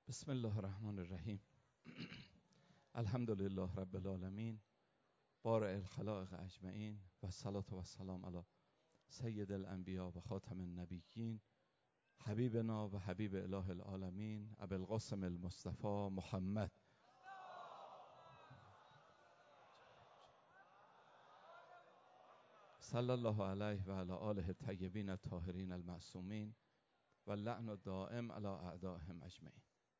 بسم الله الرحمن الرحیم. الحمد لله رب العالمین، بارئ الخلائق اجمعین، و الصلاة و السلام علی سید الانبیاء و خاتم النبیین، حبیبنا و حبیب اله العالمین، ابی القاسم المصطفى محمد. صلی الله علیه و علی آله الطیبین الطاهرین المعصومین، و اللعن الدائم علی اعدائهم اجمعین.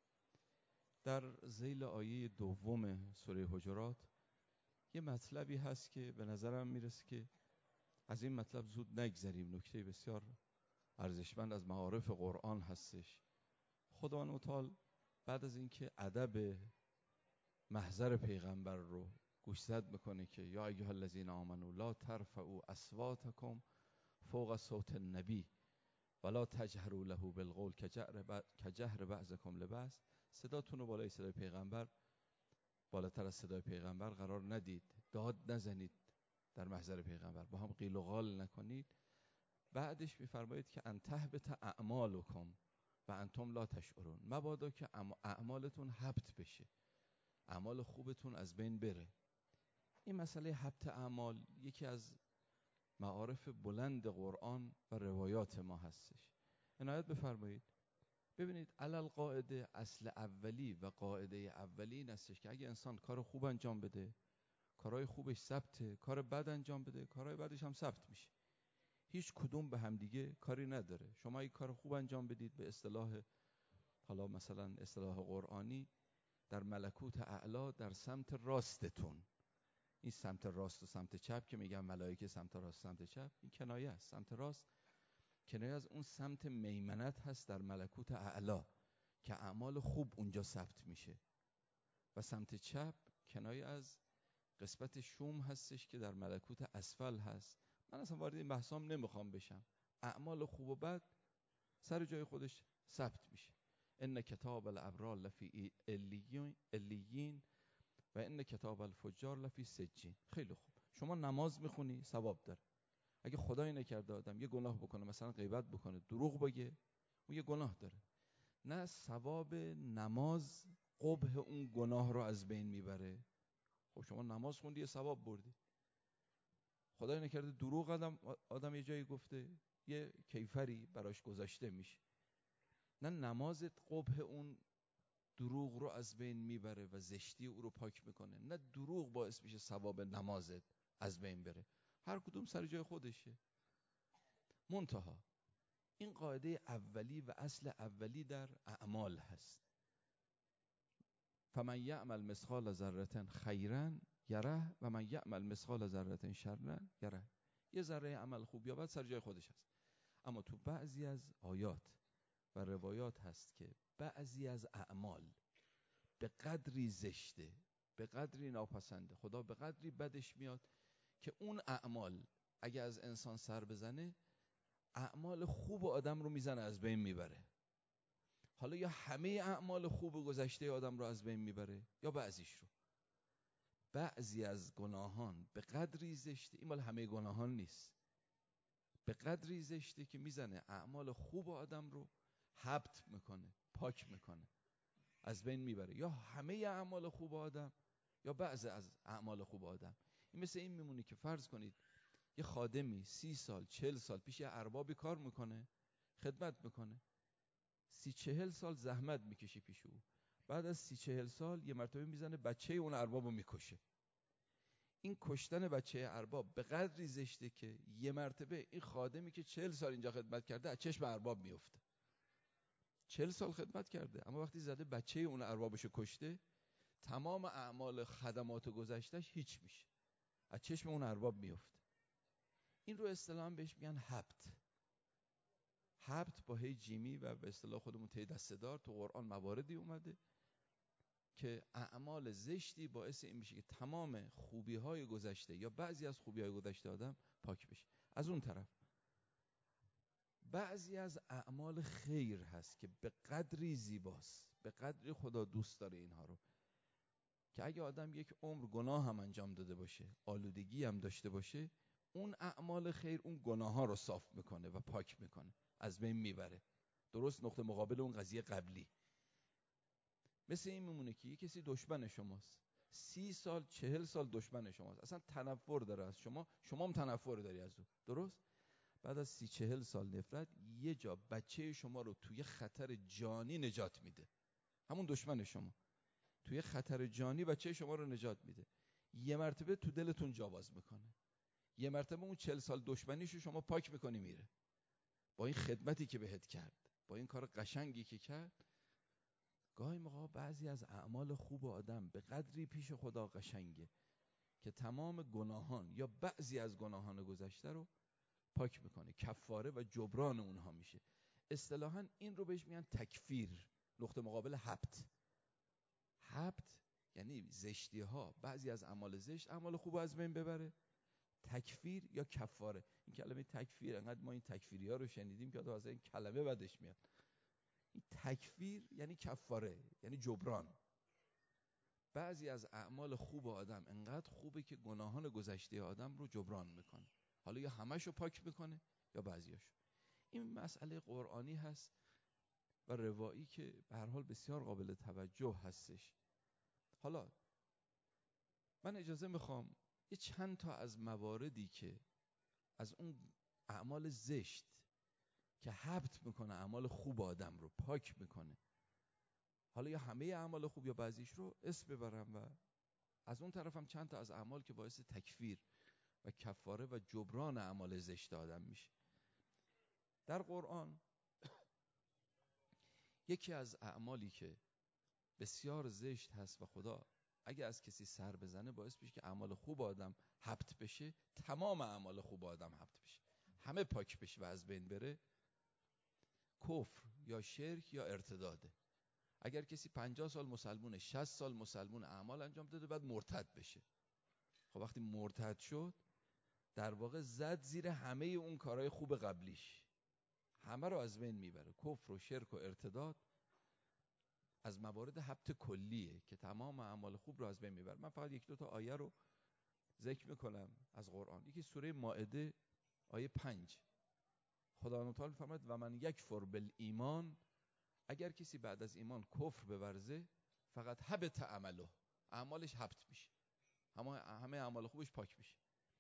در ذیل آیه دوم سوره حجرات یه مطلبی هست که به نظرم میرسه که از این مطلب زود نگذریم. نکته بسیار ارزشمند از معارف قرآن هستش. خداوند متعال بعد از اینکه ادب محضر پیغمبر رو گوشزد میکنه که یا ایها الذین آمنوا لا ترفعوا اصواتکم فوق صوت النبی ولا تجهروا له بالقول کجهر بعضکم لبعض، صداتون رو بالای صدای پیغمبر، بالاتر از صدای پیغمبر قرار ندید، داد نزنید در محضر پیغمبر، با هم قیل و قال نکنید. بعدش میفرمایید که ان تهبط اعمالکم و انتم لا تشعرون، مبادا که اعمالتون حبط بشه، اعمال خوبتون از بین بره. این مسئله حبط اعمال یکی از معارف بلند قرآن و روایات ما هستش. عنایت بفرمایید. ببینید علل قاعده، اصل اولی و قاعده اولی این هستش که اگه انسان کار خوب انجام بده، کارهای خوبش ثبته، کار بد انجام بده، کارهای بدش هم ثبت میشه. هیچ کدوم به هم دیگه کاری نداره. شما اگه کار خوب انجام بدید، به اصطلاح حالا مثلا اصطلاح قرآنی، در ملکوت اعلا، در سمت راستتون، این سمت راست و سمت چپ که میگن ملائکه سمت راست سمت چپ، این کنایه است. سمت راست کنایه از اون سمت میمنت هست در ملکوت اعلا که اعمال خوب اونجا ثبت میشه، و سمت چپ کنایه از قسمت شوم هستش که در ملکوت اسفل هست. من اصلا وارد این بحثام نمیخوام بشم. اعمال خوب و بد سر جای خودش ثبت میشه. ان کتاب الابرار لفی علیین و ان کتاب الفجار لفی سجین. خیلی خوب، شما نماز میخونی، ثواب داره. اگه خدای نکرده آدم یه گناه بکنه، مثلا غیبت بکنه، دروغ بگه، اون یه گناه داره. نه ثواب نماز قبح اون گناه رو از بین میبره. خب شما نماز خوندی، یه ثواب بردی. خدای نکرده دروغ آدم یه جایی گفته، یه کیفری براش گذاشته میشه. نه نمازت قبح اون دروغ رو از بین میبره و زشتی او رو پاک میکنه، نه دروغ باعث میشه ثواب نمازت از بین بره. هر کدوم سر جای خودشه. منتها این قاعده اولی و اصل اولی در اعمال هست. فمن یعمل مثقال ذره خیرا یره و من یعمل مثقال ذره شرا یره. یه ذره عمل خوب یا بد سر جای خودش هست. اما تو بعضی از آیات و روایات هست که بعضی از اعمال به قدری زشته، به قدری ناپسنده، خدا به قدری بدش میاد که اون اعمال اگه از انسان سر بزنه، اعمال خوب آدم رو میزنه، از بین میبره. حالا یا همه اعمال خوب گذشته آدم رو از بین میبره یا بعضیش رو. بعضی از گناهان به قدری زشته، این مال همه گناهان نیست، به قدری زشته که میزنه اعمال خوب آدم رو حبط میکنه، پاک میکنه، از بین میبره. یا همه اعمال خوب آدم یا بعضی از اعمال خوب آدم. این مثل این میمونه که فرض کنید یه خادمی 30 سال 40 سال پیش یه اربابی کار میکنه، خدمت میکنه، 30-40 سال زحمت میکشی پیش او. بعد از 30-40 سال یه مرتبه میزنه بچه اون اربابو میکشه. این کشتن بچه ارباب به قدری زشته که یه مرتبه این خادمی که 40 سال اینجا خدمت کرده از چشم ارباب میفته. 40 سال خدمت کرده، اما وقتی زده بچه اون اربابشو کشته، تمام اعمال خدمات گذشتهش هیچ میشه، از چشم اون ارباب میفته. این رو اصطلاحاً بهش میگن حبط. حبط با هی جیمی و به اصطلاح خودمون ته دسته‌دار. تو قرآن مواردی اومده که اعمال زشتی باعث این میشه که تمام خوبی‌های گذشته یا بعضی از خوبی‌های گذشته آدم پاک بشه. از اون طرف بعضی از اعمال خیر هست که به قدری زیباست، به قدری خدا دوست داره اینها رو، که اگه آدم یک عمر گناه هم انجام داده باشه، آلودگی هم داشته باشه، اون اعمال خیر اون گناه ها رو صاف میکنه و پاک میکنه، از بین میبره. درست نقطه مقابل اون قضیه قبلی. مثل این میمونه که یه کسی دشمن شماست، 30 سال 40 سال دشمن شماست، اصلا تنفر داره از شما، شما هم تنفر داری از او، درست؟ بعد از 30-40 سال نفرت یه جا بچه شما رو توی خطر جانی نجات میده، همون دشمن شما توی خطر جانی بچه شما رو نجات میده، یه مرتبه تو دلتون جا باز میکنه، یه مرتبه اون 40 سال دشمنیشو شما پاک میکنی میره، با این خدمتی که بهت کرد، با این کار قشنگی که کرد. گاهی موقع بعضی از اعمال خوب آدم به قدری پیش خدا قشنگه که تمام گناهان یا بعضی از گناهان گذشته رو پاک میکنه، کفاره و جبران اونها میشه. اصطلاحاً این رو بهش میگن تکفیر، نقطه مقابل حبط. حبط یعنی زشتی ها، بعضی از اعمال زشت اعمال خوب از بین ببره. تکفیر یا کفاره، این کلمه تکفیر انقدر ما این تکفیری ها رو شنیدیم که از این کلمه بدش میاد. این تکفیر یعنی کفاره، یعنی جبران. بعضی از اعمال خوب آدم انقدر خوبه که گناهان گذشته آدم رو جبران میکنه، حالا یا همشو پاک میکنه یا بعضیاشو. این مسئله قرآنی هست و روایی که به هر حال بسیار قابل توجه هستش. حالا من اجازه میخوام یه چند تا از مواردی که از اون اعمال زشت که حبط میکنه اعمال خوب آدم رو پاک میکنه، حالا یا همه اعمال خوب یا بعضیش رو اسم ببرم، و از اون طرف هم چند تا از اعمال که باعث تکفیر و کفاره و جبران اعمال زشت آدم میشه. در قرآن یکی از اعمالی که بسیار زشت هست و خدا اگه از کسی سر بزنه باعث میشه که اعمال خوب آدم حبط بشه، تمام اعمال خوب آدم حبط بشه، همه پاک بشه و از بین بره، کفر یا شرک یا ارتداده. اگر کسی 50 سال مسلمونه، 60 سال مسلمون، اعمال انجام داده، بعد مرتد بشه، خب وقتی مرتد شد در واقع زد زیر همه اون کارهای خوب قبلیش، همه رو از بین میبره. کفر و شرک و ارتداد از موارد حبط کلیه که تمام اعمال خوب رو از بین میبره. من فقط 1-2 تا آیه رو ذکر میکنم از قرآن. یکی سوره مائده آیه 5، خداوند تعالی فرمود و من یکفر بالایمان، اگر کسی بعد از ایمان کفر بورزه، فقط حبط عمله، اعمالش حبط میشه، همه اعمال خوبش پاک میشه.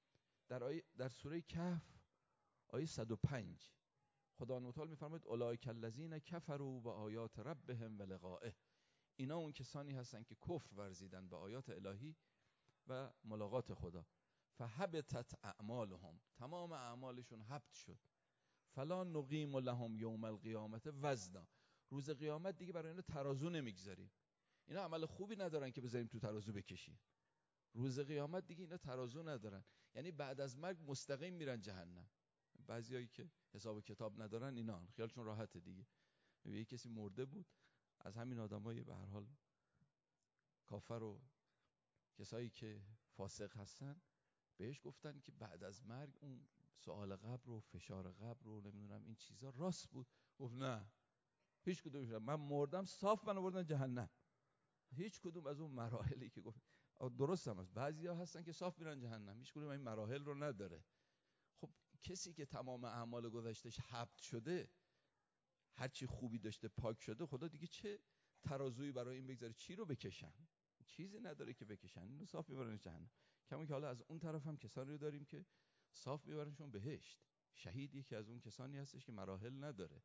در سوره کهف آیه 105 خداوند تعالی میفرماید اولئک الذین کفروا بآیات ربهم ولقائه، اینا اون کسانی هستن که کفر ورزیدن به آیات الهی و ملاقات خدا، فحبطت اعمالهم، تمام اعمالشون حبط شد، فلا نقیم لهم یوم القیامة وزنا، روز قیامت دیگه برای اینا ترازو نمیگذاریم، اینا عمل خوبی ندارن که بذاریم تو ترازو بکشیم، روز قیامت دیگه اینا ترازو ندارن، یعنی بعد از مرگ مستقیم میرن جهنم. بعضیایی که حساب کتاب ندارن اینا خیالشون راحته دیگه. یه کسی مرده بود از همین آدمای به هر حال کافر و کسایی که فاسق هستن، بهش گفتن که بعد از مرگ اون سوال قبر و فشار قبر و نمیدونم این چیزا راست بود. گفت نه، هیچ کدومش، من مردم صاف منو بردن جهنم، هیچ کدوم از اون مراحلی که گفت درست هم هست. بعضیا هستن که صاف میرن جهنم، هیچ کدوم این مراحل رو نداره. خب کسی که تمام اعمال گذشتهش حبط شده، هر چی خوبی داشته پاک شده، خدا دیگه چه ترازویی برای این بگذاره؟ چی رو بکشن؟ چیزی نداره که بکشن، اینو صاف میبرن جهنم. کما که حالا از اون طرف هم کسانی رو داریم که صاف میبرنشون بهشت. شهید یکی از اون کسانی هستش که مراحل نداره.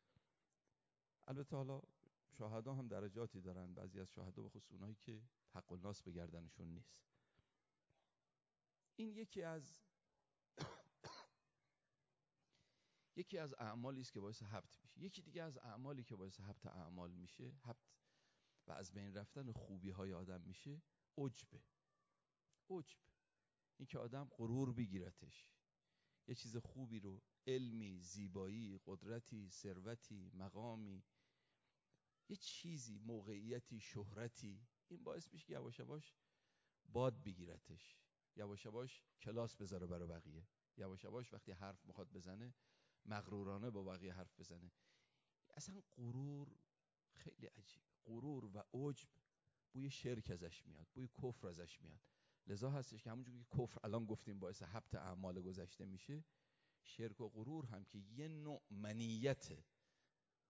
البته حالا شهدا هم درجاتی دارن، بعضی از شهدا به خصوص اونایی که حق الناس به گردنشون نیست. این یکی از اعمالی است که باعث حبط میشه. یکی دیگه از اعمالی که باعث حبط اعمال میشه، حبط و از بین رفتن خوبی های آدم میشه، عجب. این که آدم غرور بگیرتش، یه چیز خوبی رو، علمی، زیبایی، قدرتی، ثروتی، مقامی، یه چیزی، موقعیتی، شهرتی، این باعث میشه که یواش یواش باد بگیرتش، یواش یواش کلاس بذاره برای بقیه، یواش یواش وقتی حرف میخواد بزنه مغرورانه با بقیه حرف بزنه. اصلا غرور خیلی عجیب، غرور و عجب بوی شرک ازش میاد، بوی کفر ازش میاد. لذا هستش که همونجوری که کفر الان گفتیم باعث حبط اعمال گذشته میشه، شرک و غرور هم که یه نوع منیته،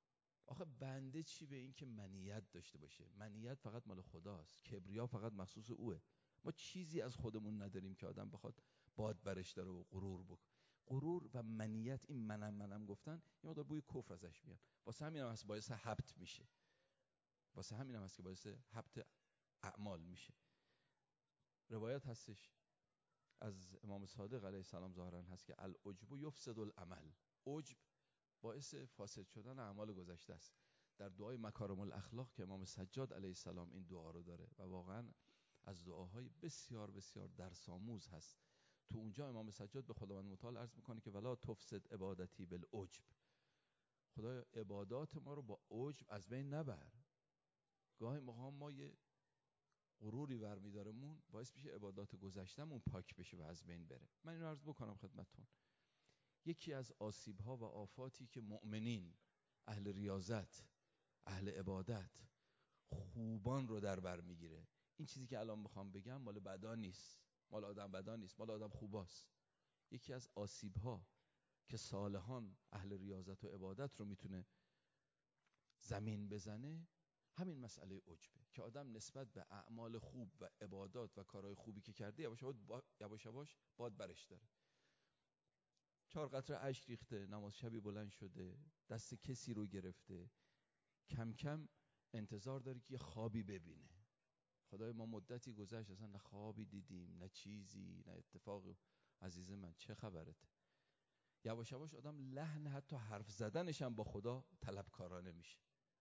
آخه بنده چی به این که منیت داشته باشه؟ منیت فقط مال خداست، کبریا فقط مخصوص اوه. ما چیزی از خودمون نداریم که آدم بخواد باد برش داره و غرور بکنه. غرور و منیت، این منم گفتن یه مقدار بوی کفر ازش میاد. واسه همین هم هست باعث حبط میشه، واسه همین هم هست که باعث حبط اعمال میشه. روایت هستش از امام صادق علیه السلام ظاهرا هست که العجب یفسد العمل. عجب باعث فاسد شدن اعمال گذشته است. در دعای مکارم الاخلاق که امام سجاد علیه السلام این دعا رو داره و واقعا از دعاهای بسیار بسیار درس آموز هست. تو اونجا امام سجاد به خداوند متعال عرض میکنه که ولا تفسد عبادتی بالعجب. خدایا عبادات ما رو با عجب از بین نبر. گاهی موقع ما یه غروری برمیدارمون باعث میشه عبادات گذشتمون پاک بشه و از بین بره. من اینو عرض بکنم خدمتتون، یکی از آسیب‌ها و آفاتی که مؤمنین، اهل ریاضت، اهل عبادت، خوبان رو در بر میگیره. این چیزی که الان میخوام بگم مال بدا نیست، مال آدم بدا نیست، مال آدم خوباست. یکی از آسیب‌ها که صالحان اهل ریاضت و عبادت رو میتونه زمین بزنه، همین مسئله عجبه که آدم نسبت به اعمال خوب و عبادات و کارهای خوبی که کرده یواش یواش باد برش داره. 4 قطره اشک ریخته، نماز شبی بلند شده، دست کسی رو گرفته، کم کم انتظار داره که یه خوابی ببینه. خدای ما مدتی گذشت اصلا نه خوابی دیدیم نه چیزی نه اتفاقی. عزیز من چه خبرته؟ یواش یواش آدم لحن حتی حرف زدنش هم با خدا طلبکارانه میشه.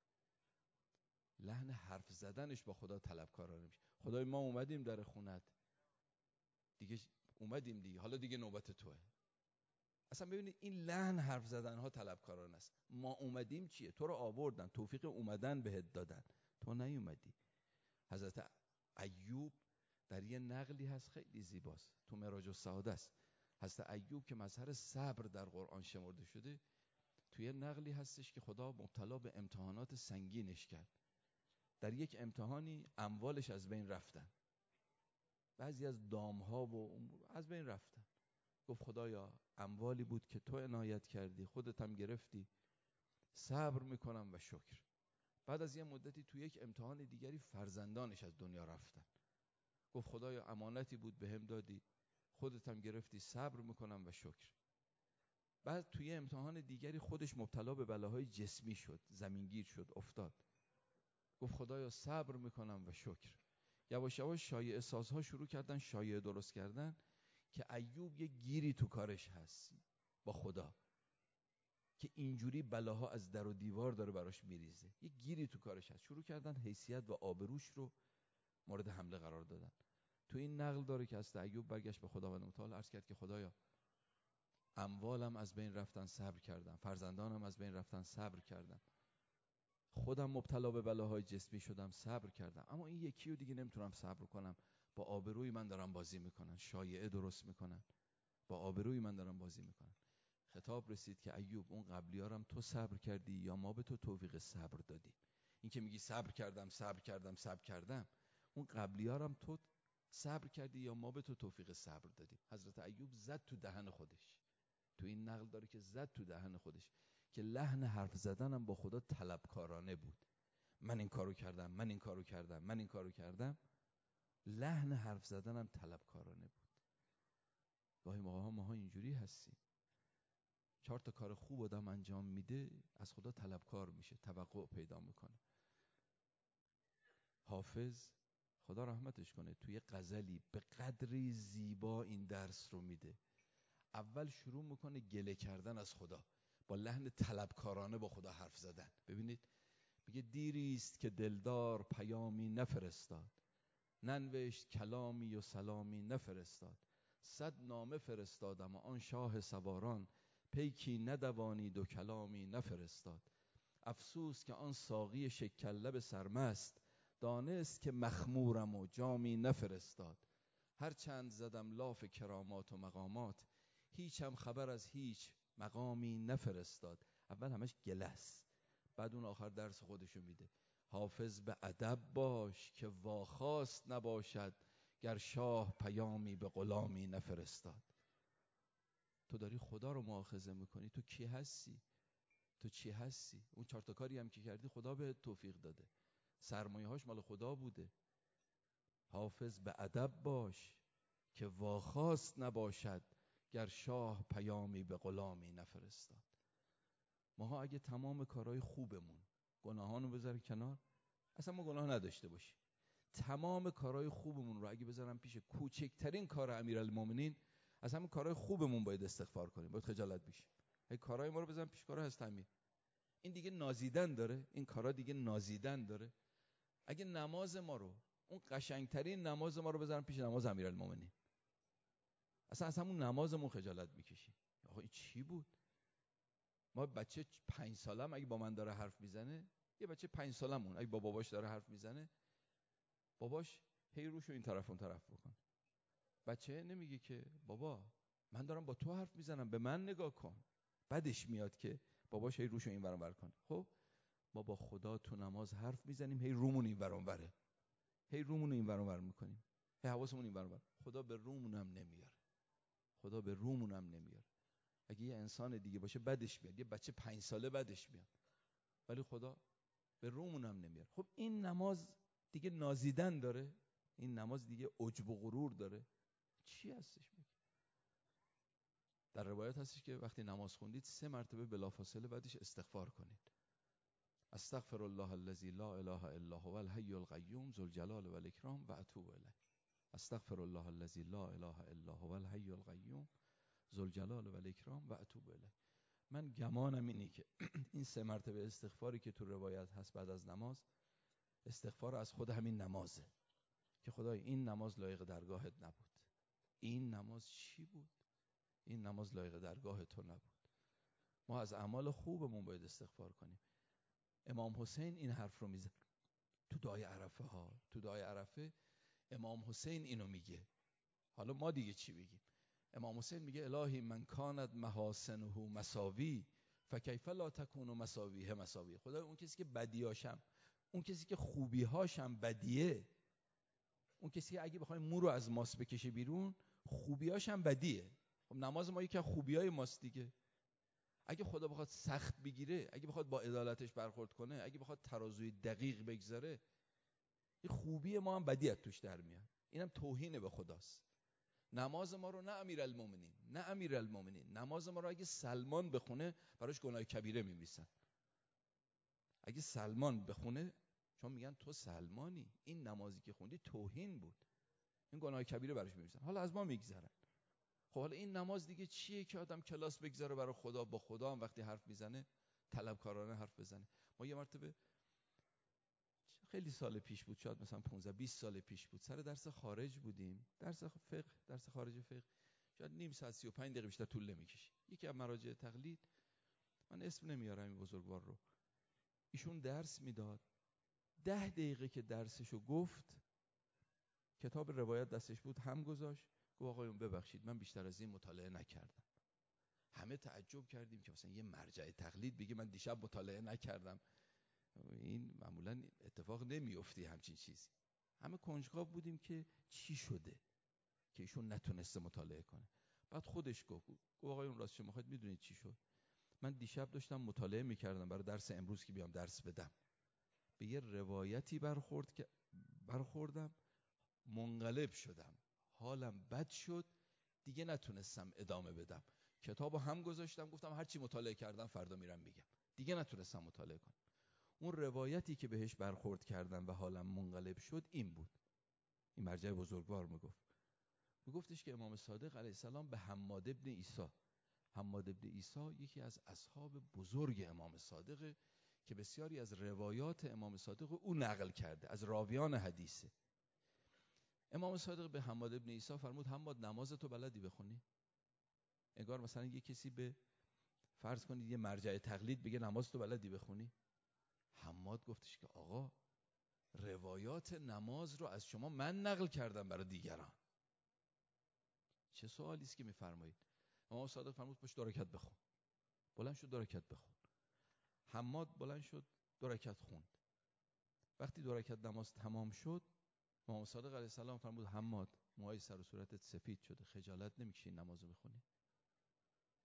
لحن حرف زدنش با خدا طلبکارانه میشه. خدای ما اومدیم در خونت دیگه، اومدیم دیگه، حالا دیگه نوبت توه. اصلا ببینید این لحن حرف زدن ها طلبکارانه است. ما اومدیم چیه؟ تو رو آوردن، توفیق اومدن بهت دادن، تو نیومدی. حضرت ایوب در یه نقلی هست خیلی زیباست، تو معراج السعاده است. حضرت ایوب که مظهر صبر در قرآن شمرده شده، توی نقلی هستش که خدا مبتلا به امتحانات سنگینش کرد. در یک امتحانی اموالش از بین رفتن، بعضی از دامها و از بین رفتن. گفت خدایا اموالی بود که تو عنایت کردی، خودت هم گرفتی، صبر میکنم و شکر. بعد از یه مدتی تو یک امتحان دیگری فرزندانش از دنیا رفتن. گفت خدایا امانتی بود بهم دادی، خودت هم گرفتی، صبر میکنم و شکر. بعد توی امتحان دیگری خودش مبتلا به بلاهای جسمی شد، زمینگیر شد، افتاد. گفت خدایا صبر میکنم و شکر. یواش یواش شایعه سازها شروع کردن شایعه درست کردن که ایوب یه گیری تو کارش هست با خدا، که اینجوری بلاها از در و دیوار داره براش میریزه. یه گیری تو کارش هست. شروع کردن حیثیت و آبروش رو مورد حمله قرار دادن. تو این نقل داره که از ایوب برگشت به خداوند متعال عرض کرد که خدایا اموالم از بین رفتن صبر کردم، فرزندانم از بین رفتن صبر کردم، خودم مبتلا به بلاهای جسمی شدم صبر کردم، اما این یکی رو دیگه نمیتونم صبر کنم. با آبروی من دارم بازی میکنن، شایعه درست میکنن، با آبروی من دارم بازی میکنن. خطاب رسید که ایوب اون قبلیارم تو صبر کردی یا ما به تو توفیق صبر دادیم؟ این که میگی صبر کردم، اون قبلیارم تو صبر کردی یا ما به تو توفیق صبر دادیم؟ حضرت ایوب زد تو دهن خودش. تو این نقل داره که زد تو دهن خودش که لحن حرف زدنم با خدا طلبکارانه بود. من این کارو کردم. لحن حرف زدنم طلبکارانه بود. گاهی موقع ماها اینجوری هستیم. 4 تا کار خوب آدم انجام میده، از خدا طلبکار میشه، توقع پیدا میکنه. حافظ خدا رحمتش کنه توی غزلی به قدری زیبا این درس رو میده. اول شروع میکنه گله کردن از خدا، با لحن طلبکارانه با خدا حرف زدن. ببینید میگه دیریست که دلدار پیامی نفرستاد، ننوشت کلامی و سلامی نفرستاد. 100 نامه فرستادم و آن شاه سواران، پیکی ندوانید و کلامی نفرستاد. افسوس که آن ساقی شکرلب سرمست، دانست که مخمورم و جامی نفرستاد. هر چند زدم لاف کرامات و مقامات، هیچم خبر از هیچ مقامی نفرستاد. اول همش گله است، بعد اون آخر درس خودشو میده. حافظ به ادب باش که واخواست نباشد، گر شاه پیامی به غلامی نفرستاد. تو داری خدا رو مؤاخذه میکنی، تو کی هستی؟ تو چی هستی؟ اون 4 تا کاری هم که کردی خدا به توفیق داده، سرمایه هاش مال خدا بوده. حافظ به ادب باش که واخواست نباشد، گر شاه پیامی به غلامی نفرستاد. ماها اگه تمام کارهای خوبمون، گناهانو بذاریم کنار، اصلا ما گناه نداشته باشیم، تمام کارهای خوبمون رو اگه بذارم پیش کوچکترین کار امیرالمومنین، از همین کارهای خوبمون باید استغفار کنیم، باید خجالت بشیم. هی کارهای ما رو بذارم پیش کارهای هست امیر، این دیگه نازیدن داره، این کارا دیگه نازیدن داره. اگه نماز ما رو، اون قشنگترین نماز ما رو بذارم پیش نماز امیرالمومنین، اصلا از همون نمازمون خجالت میکشیم. آقا این چی بود؟ ما بچه 5 سالم اگه با من داره حرف میزنه، یه بچه 5 سالمون اگه با باباش داره حرف میزنه، باباش هی روشو این طرف اون طرف بکن. بچه نمیگه که بابا من دارم با تو حرف میزنم به من نگاه کن. بعدش میاد که باباش هی روشو این ور اون ور کنه. خب ما با خدا تو نماز حرف میزنیم، هی رومون این ور اون وره، هی رومون این ور اون ور میکنیم، هی حواسمون این ور اون ور. خدا به رومون هم نمیاره، خدا به رومون هم نمیاره. اگه یه انسان دیگه باشه بدش میاد، یه بچه 5 ساله بدش میاد، ولی خدا به رومون هم نمیاره. خب این نماز دیگه نازیدن داره، این نماز دیگه عجب و غرور داره، چی هستش میگه؟ در روایت هستش که وقتی نماز خوندید 3 مرتبه بلافاصله بعدش استغفار کنید. استغفر الله الذی لا اله الا هو الحی القیوم ذو الجلال و الاکرام و اتوب الیه. استغفر الله الذی لا اله الا هو الحی القیوم ذو الجلال و الاکرام و اتوب الیه. من گمانم اینه که این 3 مرتبه استغفاری که تو روایت هست بعد از نماز، استغفار از خود همین نمازه که خدای این نماز لایق درگاهت نبود. این نماز چی بود؟ این نماز لایق درگاه تو نبود. ما از اعمال خوبمون باید استغفار کنیم. امام حسین این حرف رو میزنه تو دعای عرفه ها. تو دعای عرفه امام حسین اینو میگه. حالا ما دیگه چی بگیم؟ امام حسین میگه الهی من کانت محاسنه مساوی فکیف لا تکون مساویه مساوی. خدای اون کسی که بدیاشم، اون کسی که خوبیهاشم بدیه، اون کسی که اگه بخوایم مو رو از ماست بکشه بیرون خوبیهاشم بدیه. خب نماز ما یکی از خوبیای ماست دیگه. اگه خدا بخواد سخت بگیره، اگه بخواد با عدالتش برخورد کنه، اگه بخواد ترازوی دقیق بگذاره، این خوبی ما هم بدیت توش در میاد. اینم توهین به خداست. نماز ما رو نه امیرالمومنین، نه امیرالمومنین، نماز ما رو اگه سلمان بخونه براش گناه کبیره میمیسن. اگه سلمان بخونه چون میگن تو سلمانی، این نمازی که خوندی توهین بود، این گناه کبیره براش میمیسن. حالا از ما میگذرن. خب حالا این نماز دیگه چیه که آدم کلاس بگذاره برای خدا، با خدا هم وقتی حرف میزنه طلبکارانه حرف بزنه. ما یه مرتبه خیلی سال پیش بود، شاید مثلا 15-20 سال پیش بود، سر درس خارج بودیم، درس فقه، درس خارج فقه، شاید نیم ساعت 35 دقیقه بیشتر طول نمیکشه. یکی از مراجع تقلید، من اسم نمیارم این بزرگوار رو، ایشون درس میداد. 10 دقیقه که درسشو گفت، کتاب روایت دستش بود، هم گذاشت، گفت آقایون ببخشید من بیشتر از این مطالعه نکردم. همه تعجب کردیم که مثلا یه مرجع تقلید بگه من دیشب مطالعه نکردم. این معمولا اتفاق نمیفته همچین چیزی. همه کنجکاو بودیم که چی شده که ایشون نتونسته مطالعه کنه. بعد خودش گفت آقایون راست شما خواهید میدونید چی شد؟ من دیشب داشتم مطالعه میکردم برای درس امروز که بیام درس بدم، به یه روایتی برخوردم، منقلب شدم، حالم بد شد، دیگه نتونستم ادامه بدم. کتابو هم گذاشتم، گفتم هرچی مطالعه کردم فردا میرم میگم. دیگه نتونستم مطالعه کنم. اون روایتی که بهش برخورد کردم و حالم منقلب شد این بود. این مرجع بزرگوار میگفتش که امام صادق علیه السلام به حماد ابن عیسی، حماد ابن عیسی یکی از اصحاب بزرگ امام صادق که بسیاری از روایات امام صادق او نقل کرده، از راویان حدیثه. امام صادق به حماد ابن عیسی فرمود حماد نماز تو بلدی بخونی؟ انگار مثلا یه کسی به فرض کنید یه مرجع تقلید بگه نماز تو بلدی بخونی؟ حماد گفتش که آقا روایات نماز رو از شما من نقل کردم برای دیگران. چه سوالی است که میفرمایید؟ امام صادق فرمود پشت 2 رکعت بخون. بلند شد 2 رکعت بخون. حماد بلند شد 2 رکعت خوند. وقتی 2 رکعت نماز تمام شد، امام صادق علیه السلام فرمود حماد موهای سر و صورتت سفید شده، خجالت نمیکشی نمازو بخونی؟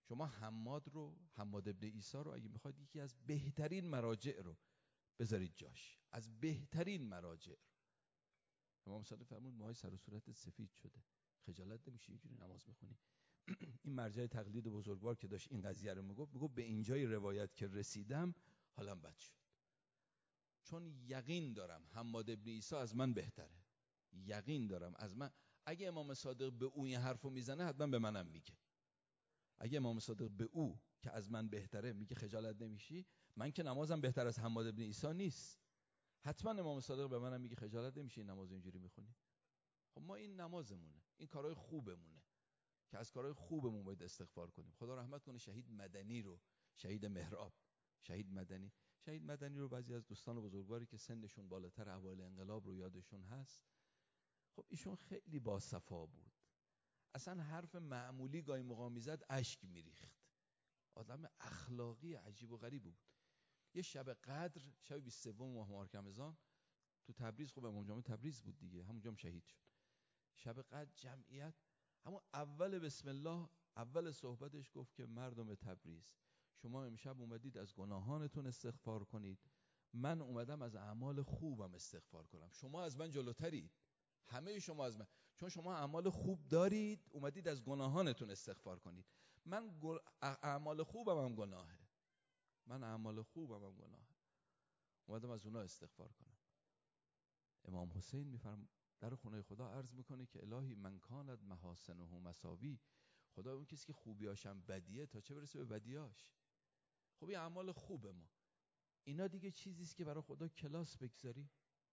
شما حماد ابن عیسی رو اگه میخواید یکی از بهترین مراجع رو بذارید جاش، از بهترین مراجع رو. امام صادق فرمود موهای سر و صورتت سفید شده، خجالت نمیشه اینجوری نماز میخونی؟ این مرجع تقلید بزرگوار که داشت این قضیه رو میگفت به اینجای روایت که رسیدم حالم بد شد، چون یقین دارم حماد ابن عیسی از من بهتره، یقین دارم از من. اگه امام صادق به او این حرفو میزنه حتما به منم میگه. اگه امام صادق به او که از من بهتره میگه خجالت نمیشی، من که نمازم بهتر از حماد ابن عیسی نیست، حتما امام صادق به منم میگه خجالت نمیشی این نماز اینجوری میخونی. خب ما این نمازمونه، این کارهای خوبمونه که از کارهای خوبمون باید استغفار کنیم. خدا رحمت کنه شهید مدنی رو، شهید مهراب، شهید مدنی رو بعضی از دوستان بزرگواری که سنشون بالاتر اوایل انقلاب رو یادشون هست. خب ایشون خیلی باصفا بود، اصلا حرف معمولی گاهی موقع میزد اشک میریخت، آدم اخلاقی عجیب و غریب بود. یه شب قدر، شب 23 ماه مبارک رمضان تو تبریز، خب امام جمعه تبریز بود دیگه، همونجا هم شهید شد. شب قدر جمعیت، همون اول بسم الله اول صحبتش گفت که مردم تبریز، شما امشب اومدید از گناهانتون استغفار کنید، من اومدم از اعمال خوبم استغفار کنم. شما از من جلوترید، همه شما از من، چون شما اعمال خوب دارید اومدید از گناهانتون استغفار کنید. من اعمال خوبم هم گناهه، من اعمال خوبم هم گناهه، اومدم از اونها استغفار کنم. امام حسین میفرم در خونه خدا عرض میکنه که الهی من کانت محاسنه مساوی، خدا اون کسی که خوبیاشم بدیه تا چه برسه به بدیاش. خب این اعمال خوب ما، اینا دیگه چیزیست که برای خدا کلاس بگذاری،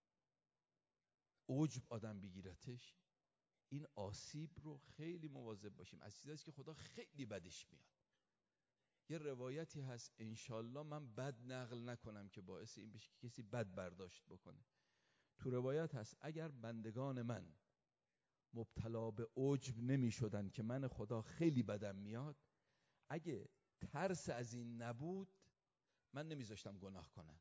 عجب آدم بگیرتش، این آسیب رو خیلی مواظب باشیم. از چیزاست که خدا خیلی بدش میاد. یه روایتی هست، انشالله من بد نقل نکنم که باعث این بشه که کسی بد برداشت بکنه. تو روایت هست اگر بندگان من مبتلا به عجب نمی شدن که من خدا خیلی بدم میاد، اگه ترس از این نبود من نمیذاشتم گناه کنن.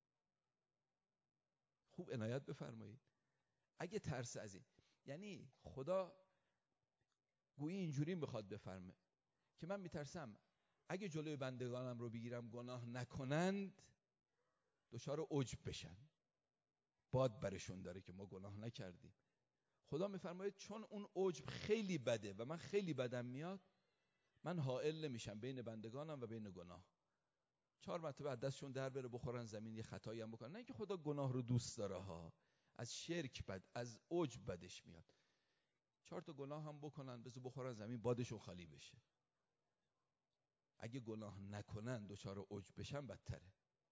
خوب عنایت بفرمایید. اگه ترس از این، یعنی خدا گویی اینجوری میخواد بفرمه که من میترسم اگه جلوی بندگانم رو بگیرم گناه نکنند دچار عجب بشن، باد برشون داره که ما گناه نکردیم. خدا میفرماید چون اون عجب خیلی بده و من خیلی بدم میاد، من حائل نمیشم بین بندگانم و بین گناه. 4 مرتبه از دستشون در بره بخورن زمین، یه خطایی هم بکنن، نه اینکه خدا گناه رو دوست داره ها، از شرک بد، از عجب بدش میاد. 4 تا گناه هم بکنن بذار بخورن زمین بادشون خالی بشه. اگه گناه نکنن دچار عجب بشن بدتره.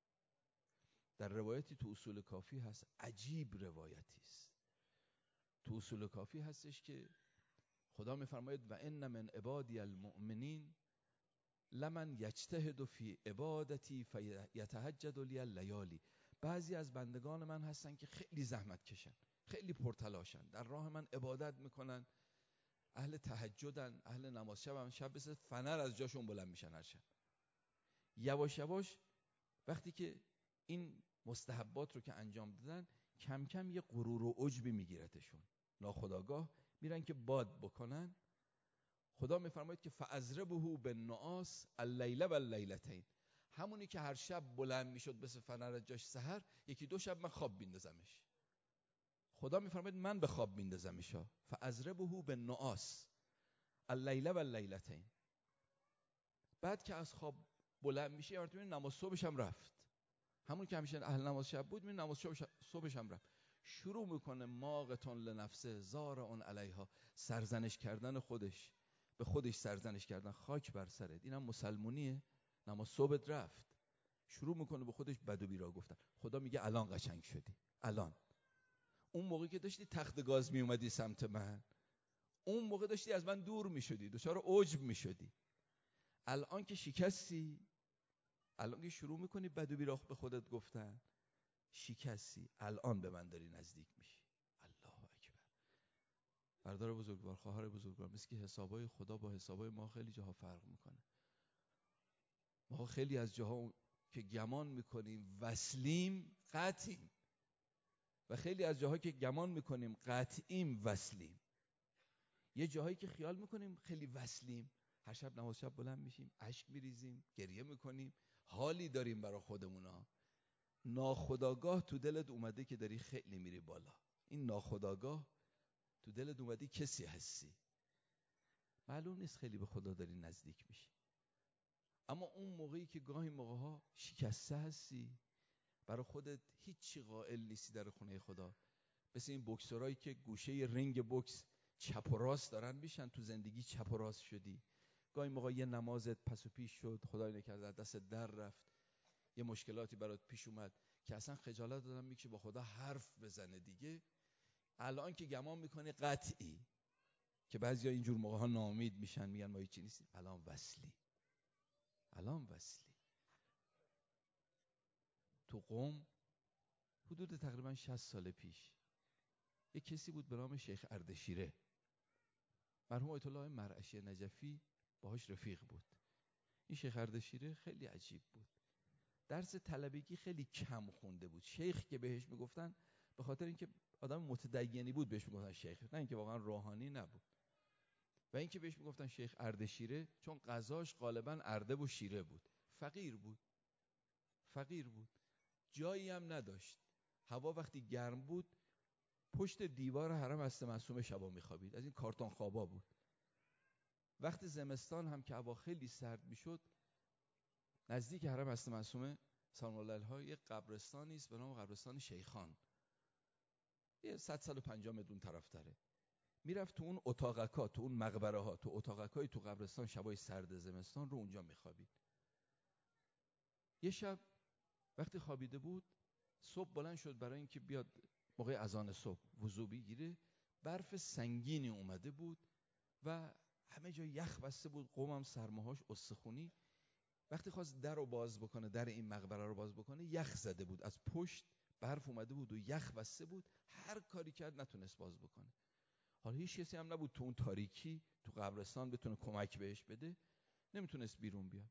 در روایتی تو اصول کافی هست، عجیب روایتی است، تو اصول کافی هستش که خدا میفرماید و ان من عبادی المؤمنین لمن یجتهد فی عبادتی فیتهجد لی اللیالی. بعضی از بندگان من هستن که خیلی زحمت کشن، خیلی پرتلاشن، در راه من عبادت میکنن، اهل تهجدن، اهل نماز شبن، شب مثل فنر از جاشون بلند میشن هر شب. یواش یواش وقتی که این مستحبات رو که انجام دادن، کم کم یه غرور و عجبی میگیرتشون، ناخودآگاه میرن که باد بکنن. خدا میفرماید که فاضربه بالنعاس اللیل و اللیلتین، همونی که هر شب بلند میشد مثل فنر جاش سحر، 1-2 شب من خواب میندازمش. خدا میفرماید من به خواب میندازمش. فاضربه بالنعاس اللیل و اللیلتین. بعد که از خواب بلند میشه یه مرتبه نماز صبحش هم رفت، همون که همیشه اهل نماز شب بود می نماز صبحش هم رفت. شروع میکنه ماقتون لنفسه زارعون علیها، سرزنش کردن خودش به خودش، سرزنش کردن، خاک بر سرت، اینم مسلمونیه؟ نماز صبحت رفت. شروع میکنه به خودش بد و بیرا گفتن. خدا میگه الان قشنگ شدی، الان. اون موقع که داشتی تخت گاز میومدی سمت من، اون موقع داشتی از من دور میشدی، دچار عجب میشدی. الان که شکستی، الان که شروع میکنی بد و بیرا به خودت گفتن، شکستی، الان به من داری نزدیک میشی. الله اکبر. برادر بزرگوار، خواهر بزرگوار، مثل که حسابای خدا با حسابای ما خیلی جاها فرق میکنه. ما خیلی از جاها که گمان میکنیم وصلیم قطعیم، و خیلی از جاها که گمان میکنیم قطعیم وصلیم. یه جاهایی که خیال میکنیم خیلی وصلیم، هر شب نماز شب بلند میشیم، اشک میریزیم، گریه میکنیم، حالی داریم برای خودمونا. ناخودآگاه تو دلت اومده که داری خیلی میری بالا. این ناخودآگاه تو دلت اومده کسی هستی. معلوم نیست خیلی به خدا داری نزدیک میشی. اما اون موقعی که گاهی موقعها شکسته هستی، برای خودت هیچی قائل نیستی در خونه خدا، مثل این بوکسورایی که گوشه رینگ بوکس چپ و راست دارن میشن، تو زندگی چپ و راست شدی. گاهی موقع یه نمازت پس و پیش شد، خدای نکرده دست در رفت، یه مشکلاتی برات پیش اومد که اصلا خجالت دادن میکشه با خدا حرف بزنه دیگه. الان که گمان میکنی قطعی، که بعضیا اینجور موقع ها ناامید میشن، میگن ما هیچی نیستیم، الان وصلی. تو قم حدود تقریبا 60 سال پیش یه کسی بود به نام شیخ اردشیره، مرحوم آیت الله مرعشی نجفی باهاش رفیق بود. این شیخ اردشیره خیلی عجیب بود، درس طلبگی خیلی کم خونده بود. شیخ که بهش میگفتن به خاطر اینکه آدم متدینی بود بهش میگفتن شیخ، نه اینکه واقعا روحانی نبود. و اینکه بهش میگفتن شیخ اردشیره چون غذاش غالبا ارده و شیره بود. فقیر بود، جایی هم نداشت. هوا وقتی گرم بود پشت دیوار حرم هست معصومه شبا میخوابید، از این کارتون خوابا بود. وقتی زمستان هم که هوا خیلی سرد میشد، نزدیک حرم هست معصومه سلام الله علیها یه قبرستانی است به نام قبرستان شیخان، یه 150 متر طرفتره. میرفت تو اون اتاقکا، تو اون مقبره ها، تو اتاقکای تو قبرستان شبای سرد زمستان رو اونجا میخوابید. یه شب وقتی خوابیده بود، صبح بلند شد برای اینکه بیاد موقع اذان صبح وضو بگیره. برف سنگینی اومده بود و همه جا یخ بسته بود، قومم سرماهاش استخونی. وقتی خواست در رو باز بکنه، در این مقبره رو باز بکنه، یخ زده بود، از پشت برف اومده بود و یخ بسته بود، هر کاری کرد نتونست باز بکنه. حالا هیچ کسی هم نبود تو اون تاریکی تو قبرستان بتونه کمک بهش بده، نمیتونست بیرون بیاد.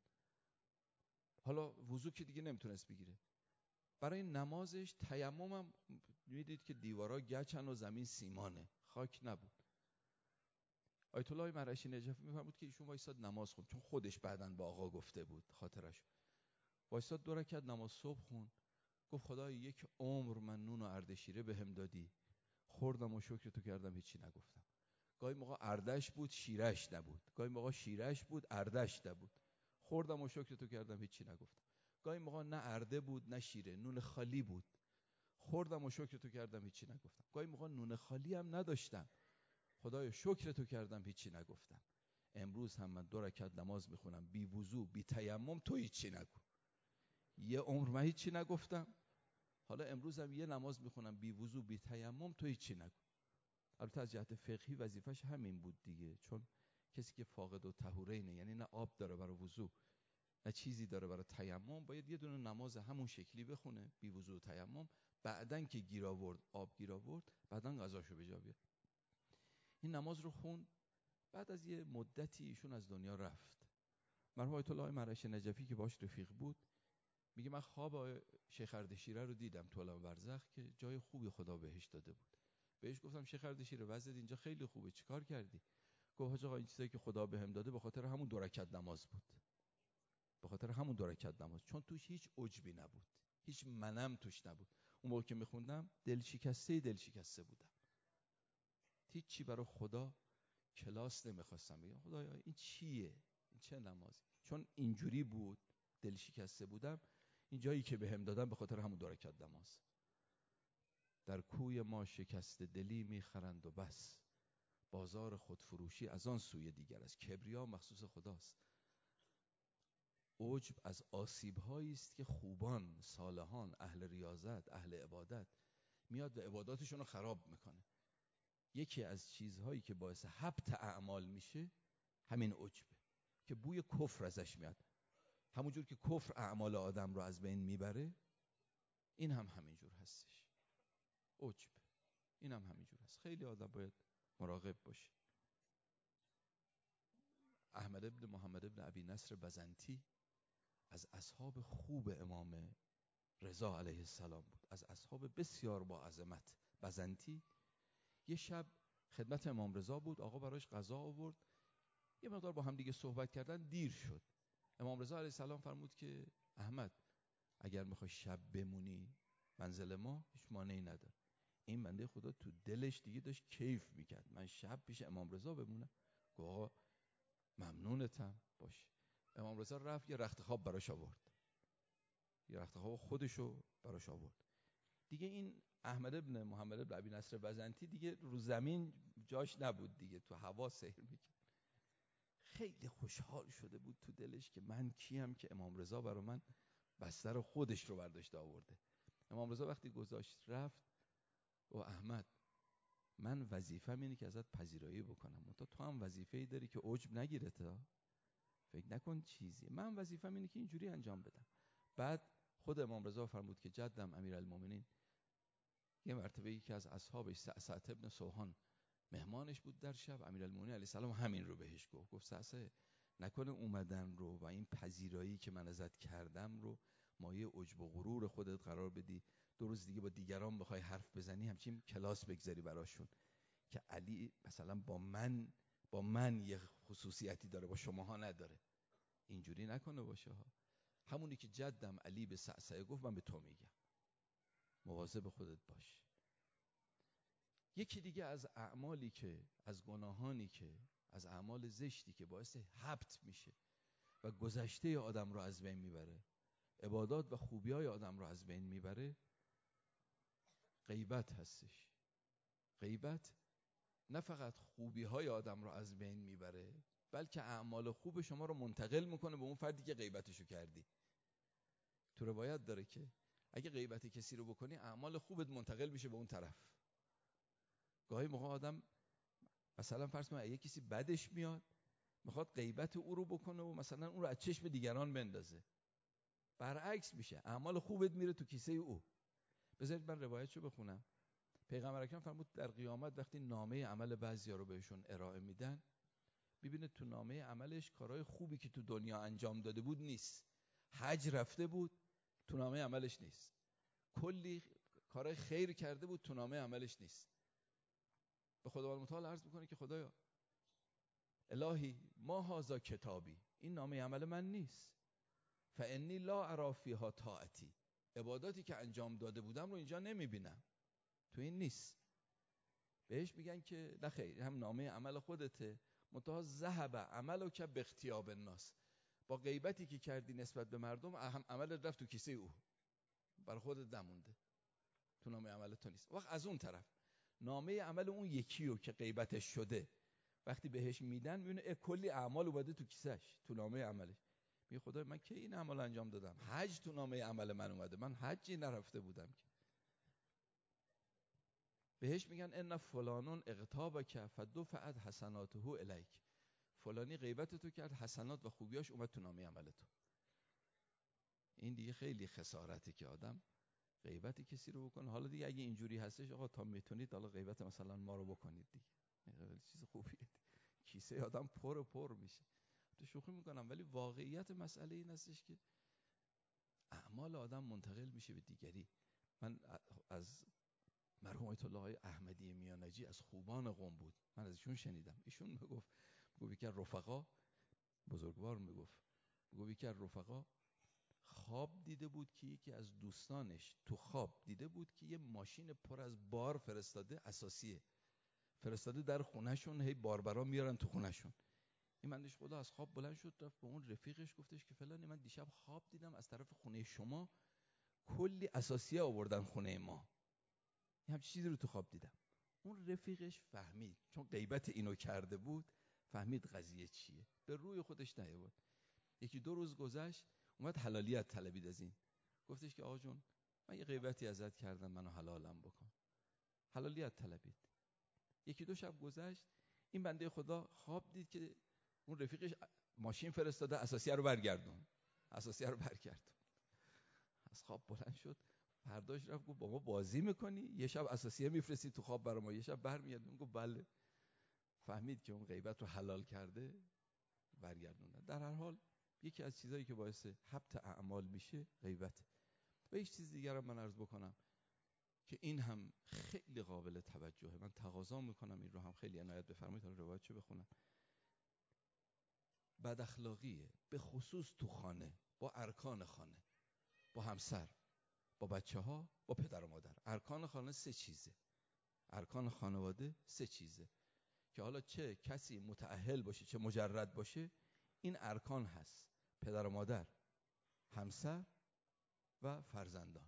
حالا وضو که دیگه نمیتونست بگیره. برای نمازش تیمم هم میدید که دیوارا گچن و زمین سیمانه، خاک نبود. آیت الله مرعشی نجفی میفرمود که ایشون وایساد نماز خوند، چون خودش بعداً با آقا گفته بود خاطرش. وایساد 2 رکعت نماز صبح خوند. گفت خدای یک عمر من نون و اردشیره بهم دادی، خوردم و شکر تو کردم، هیچی نگفتم. گاهی موقع اردش بود شیرش نبود، گاهی موقع شیرش بود اردش نبود، خوردم و شکر تو کردم، هیچی نگفتم. گاهی موقع نه ارده بود نه شیره، نون خالی بود، خوردم و شکر تو کردم، هیچی نگفتم. گاهی موقع نون خالی هم نداشتم، خدایا شکر تو کردم، هیچی نگفتم. امروز هم من 2 رکعت نماز میخونم بی وضو بی تیمم، تو هیچی نگو. یه عمر من هیچی نگفتم، حالا امروز هم یه نماز میخونم بی وضو بی تیمم، تو هیچی نگو. البته از جهت فقهی وظیفش همین بود دیگه، چون کسی که فاقد و طهورینه، یعنی نه آب داره برای وضو نه چیزی داره برای تیمم، باید یه دونه نماز همون شکلی بخونه بی وضو و تیمم، بعدن که گیر آورد آب گیر آورد بعدن قضاشو به جا بیاره. این نماز رو خوند. بعد از یه مدتی ایشون از دنیا رفت. مرحوم آیت الله مرعشی نجفی که باش رفیق بود میگه من خواب شیخ اردشیره رو دیدم تو عالم برزخ که جای خوبی خدا بهش داده بود. بهش گفتم شیخ اردشیره وضعیت اینجا خیلی خوبه، چیکار کردی؟ گفت حاج آقا این چیزایی که خدا بهم داده به خاطر همون 2 رکعت نماز بود، به خاطر همون 2 رکعت نماز، چون توش هیچ عجبی نبود، هیچ منم توش نبود. اون موقع که میخوندم دل شکسته بودم، هیچی برای خدا کلاس نمیخواستم بگم خدایا این چیه، این چه نمازی، چون اینجوری بود دل شکسته بودم. این جایی که بهم دادن به خاطر همون 2 رکعت نماز. در کوی ما شکست دلی میخرند و بس، بازار خودفروشی از آن سوی دیگر است. کبریا مخصوص خداست. عجب از آسیب‌هایی است که خوبان، صالحان، اهل ریاضت، اهل عبادت میاد و عباداتشون رو خراب میکنه. یکی از چیزهایی که باعث حبط اعمال میشه همین عجبه که بوی کفر ازش میاد. همونجور که کفر اعمال آدم رو از بین میبره، این هم همینجور هستش. عجب این هم همینجور هست. خیلی آدم باید مراقب باشه. احمد ابن محمد ابن ابی نصر بزنتی از اصحاب خوب امام رضا علیه السلام بود، از اصحاب بسیار با عظمت. بزنتی یه شب خدمت امام رضا بود، آقا براش غذا آورد. یه مقدار با هم دیگه صحبت کردن، دیر شد. امام رضا علیه السلام فرمود که احمد اگر میخوای شب بمونی منزل ما هیچ مانعی نداره. این بنده خدا تو دلش دیگه داشت کیف میکرد، من شب پیش امام رضا بمونم. گفت آقا ممنونتم، باشه. امام رضا رفت یه رخت خواب براش آورد، یه رخت خواب خودشو براش آورد. دیگه این احمد ابن محمد ابن ابی نصر بزنتی دیگه رو زمین جاش نبود دیگه، تو هوا سیر میکرد. خیلی خوشحال شده بود تو دلش که من کیم که امام رضا برا من بستر خودش رو برداشته آورده. امام رضا وقتی گذاشت رفت و احمد من وظیفه‌م اینه که ازت پذیرایی بکنم، تو هم وظیفه‌ای داری که عجب نگیره، تا فکر نکن چیزی، من وظیفه‌م اینه که اینجوری انجام بدم. بعد خود امام رضا فرمود که جدم امیرالمومنین یه مرتبه یکی از اصحابش سعد ابن سوحان مهمانش بود در شب، امیرالمومنین علیه السلام همین رو بهش گفت سعد نکنه اومدن رو و این پذیرایی که من ازت کردم رو مایه عجب و غرور خودت قرار بدی، 2 روز دیگه با دیگران بخوای حرف بزنی، همچین کلاس بگذاری براشون که علی مثلا با من یه خصوصیتی داره با شماها نداره. اینجوری نکنه باشه ها. همونی که جدم علی به سعسعه گفت من به تو میگم، مواظب خودت باش. یکی دیگه از اعمالی که از گناهانی که از اعمال زشتی که باعث حبط میشه و گذشته آدم رو از بین میبره، عبادات و خوبیای آدم رو از بین میبره، غیبت هستش. غیبت نه فقط خوبیهای آدم رو از بین میبره، بلکه اعمال خوب شما رو منتقل میکنه به اون فردی که غیبتشو کردی. تو روایت داره که اگه غیبت کسی رو بکنی اعمال خوبت منتقل میشه به اون طرف. گاهی موقع آدم مثلا فرض کن اگه کسی بدش میاد میخواد غیبت او رو بکنه و مثلا اون رو از چشم دیگران بندازه، برعکس میشه، اعمال خوبت میره تو کیسه او. بذارید من روایتشو بخونم. پیغمبر اکرم فرمود در قیامت وقتی نامه عمل بعضیا رو بهشون ارائه میدن، ببینه تو نامه عملش کارهای خوبی که تو دنیا انجام داده بود نیست، حج رفته بود تو نامه عملش نیست، کلی کارهای خیر کرده بود تو نامه عملش نیست. به خداوند متعال عرض میکنه که خدایا الهی ما هذا کتابی، این نامه عمل من نیست، فانی لا اری فیها طاعتی، عباداتی که انجام داده بودم رو اینجا نمیبینم، تو این نیست. بهش میگن که نه خیر، هم نامه عمل خودته، منتها ذهب عملک باغتیاب الناس، با غیبتی که کردی نسبت به مردم عملت رفت تو کیسه او، بر خودت نمونده، تو نامه عمل تو نیست. وقت از اون طرف نامه عمل اون یکیو که غیبتش شده وقتی بهش میدن میبینه کلی اعمال اومده تو کیسش، تو نامه عملش. میگه خدای من کی این عمل انجام دادم؟ حج تو نامه عمل من اومده، من حجی نرفته بودم که. بهش میگن ان فلانون اغتابک فدفعت حسناته الیک، فلانی غیبت تو کرد، حسنات و خوبیاش اومد تو نامه عمل تو. این دیگه خیلی خسارته که آدم غیبت کسی رو بکنه. حالا دیگه اگه اینجوری هستش آقا تا میتونید حالا غیبت مثلا ما رو بکنید دیگه، خیلی چیز خوبیه، کیسه آدم پر میشه. تو شوخی میکنم ولی واقعیت مسئله این هستش که اعمال آدم منتقل میشه به دیگری. من از مرحوم آیت الله احمدی میانجی از خوبان قم بود، من از ایشون شنیدم. ایشون میگفت یکی از رفقا بزرگوار میگفت یکی از رفقا خواب دیده بود که یکی از دوستانش تو خواب دیده بود که یه ماشین پر از بار فرستاده، اساسیه فرستاده در خونهشون، هی باربرا میارن تو خونهشون. این بندش خدا از خواب بلند شد رفت به اون رفیقش گفتش که فلانی من دیشب خواب دیدم از طرف خونه شما کلی اساسیه آوردن خونه ما، این همچین چیزی رو تو خواب دیدم. اون رفیقش فهمید، چون غیبت اینو کرده بود، فهمید قضیه چیه، به روی خودش نیاورد. 1-2 روز گذشت اومد حلالیت طلبید از این، گفتش که آقا جون من یه غیبتی ازت کردم، منو حلالم بکن. حلالیت طلبید. 1-2 شب گذشت، این بنده خدا خواب دید که اون رفیقش ماشین فرستاده، اساسیه رو برگردون. از خواب بلند شد، فرداش رفت گفت با ما بازی میکنی؟ یه شب اساسیه میفرستی تو خواب برای ما، یه شب برمیگردون. گفت بله. فهمید که اون غیبت رو حلال کرده، برگردوندن. در هر حال یکی از چیزایی که باعث حبط اعمال میشه غیبت. و یک چیز دیگر هم من عرض بکنم که این هم خیلی قابل توجهه، من تقاضا میکنم این رو هم خیلی عنایت بفرمایید. حالا روایتشو بخونم. بد اخلاقیه، به خصوص تو خانه، با ارکان خانه، با همسر، با بچه ها، با پدر و مادر. ارکان خانه 3 چیزه. ارکان خانواده 3 چیزه که حالا چه کسی متأهل باشه چه مجرد باشه، این ارکان هست: پدر و مادر، همسر و فرزندان.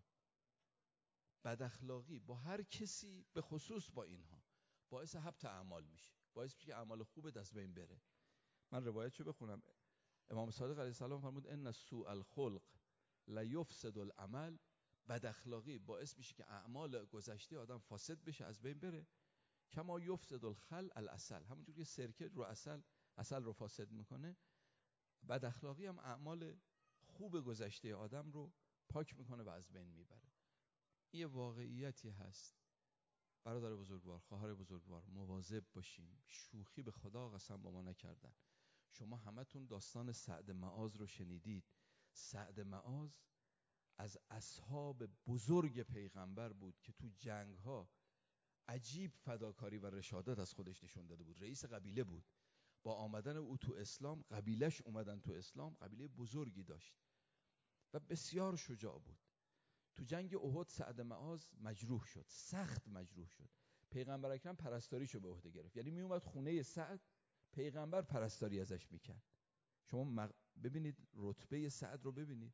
بد اخلاقی با هر کسی، به خصوص با اینها، باعث حبط اعمال میشه، باعث میشه که اعمال خوب از بین بره. من روایتشو بخونم. امام صادق علیه السلام فرمود ان سوء الخلق لا یفسد العمل. بد اخلاقی باعث میشه که اعمال گذشته آدم فاسد بشه، از بین بره. کما یفسد الخل العسل، همونجور که سرکه رو عسل رو فاسد میکنه، بد اخلاقی هم اعمال خوب گذشته آدم رو پاک میکنه و از بین میبره. این واقعیتی هست. برادر بزرگوار، خواهر بزرگوار، مواظب باشیم. شوخی به خدا قسم با ما نکردن. شما همتون داستان سعد معاذ رو شنیدید. سعد معاذ از اصحاب بزرگ پیغمبر بود که تو جنگ‌ها عجیب فداکاری و رشادت از خودش نشون داده بود. رئیس قبیله بود. با آمدن او تو اسلام، قبیلهش اومدن تو اسلام، قبیله بزرگی داشت و بسیار شجاع بود. تو جنگ احد سعد معاذ مجروح شد، سخت مجروح شد. پیغمبر اکرم پرستاریشو به عهده گرفت. یعنی می اومد خونه سعد، پیغمبر پرستاری ازش میکرد. شما ببینید رتبه سعد رو ببینید.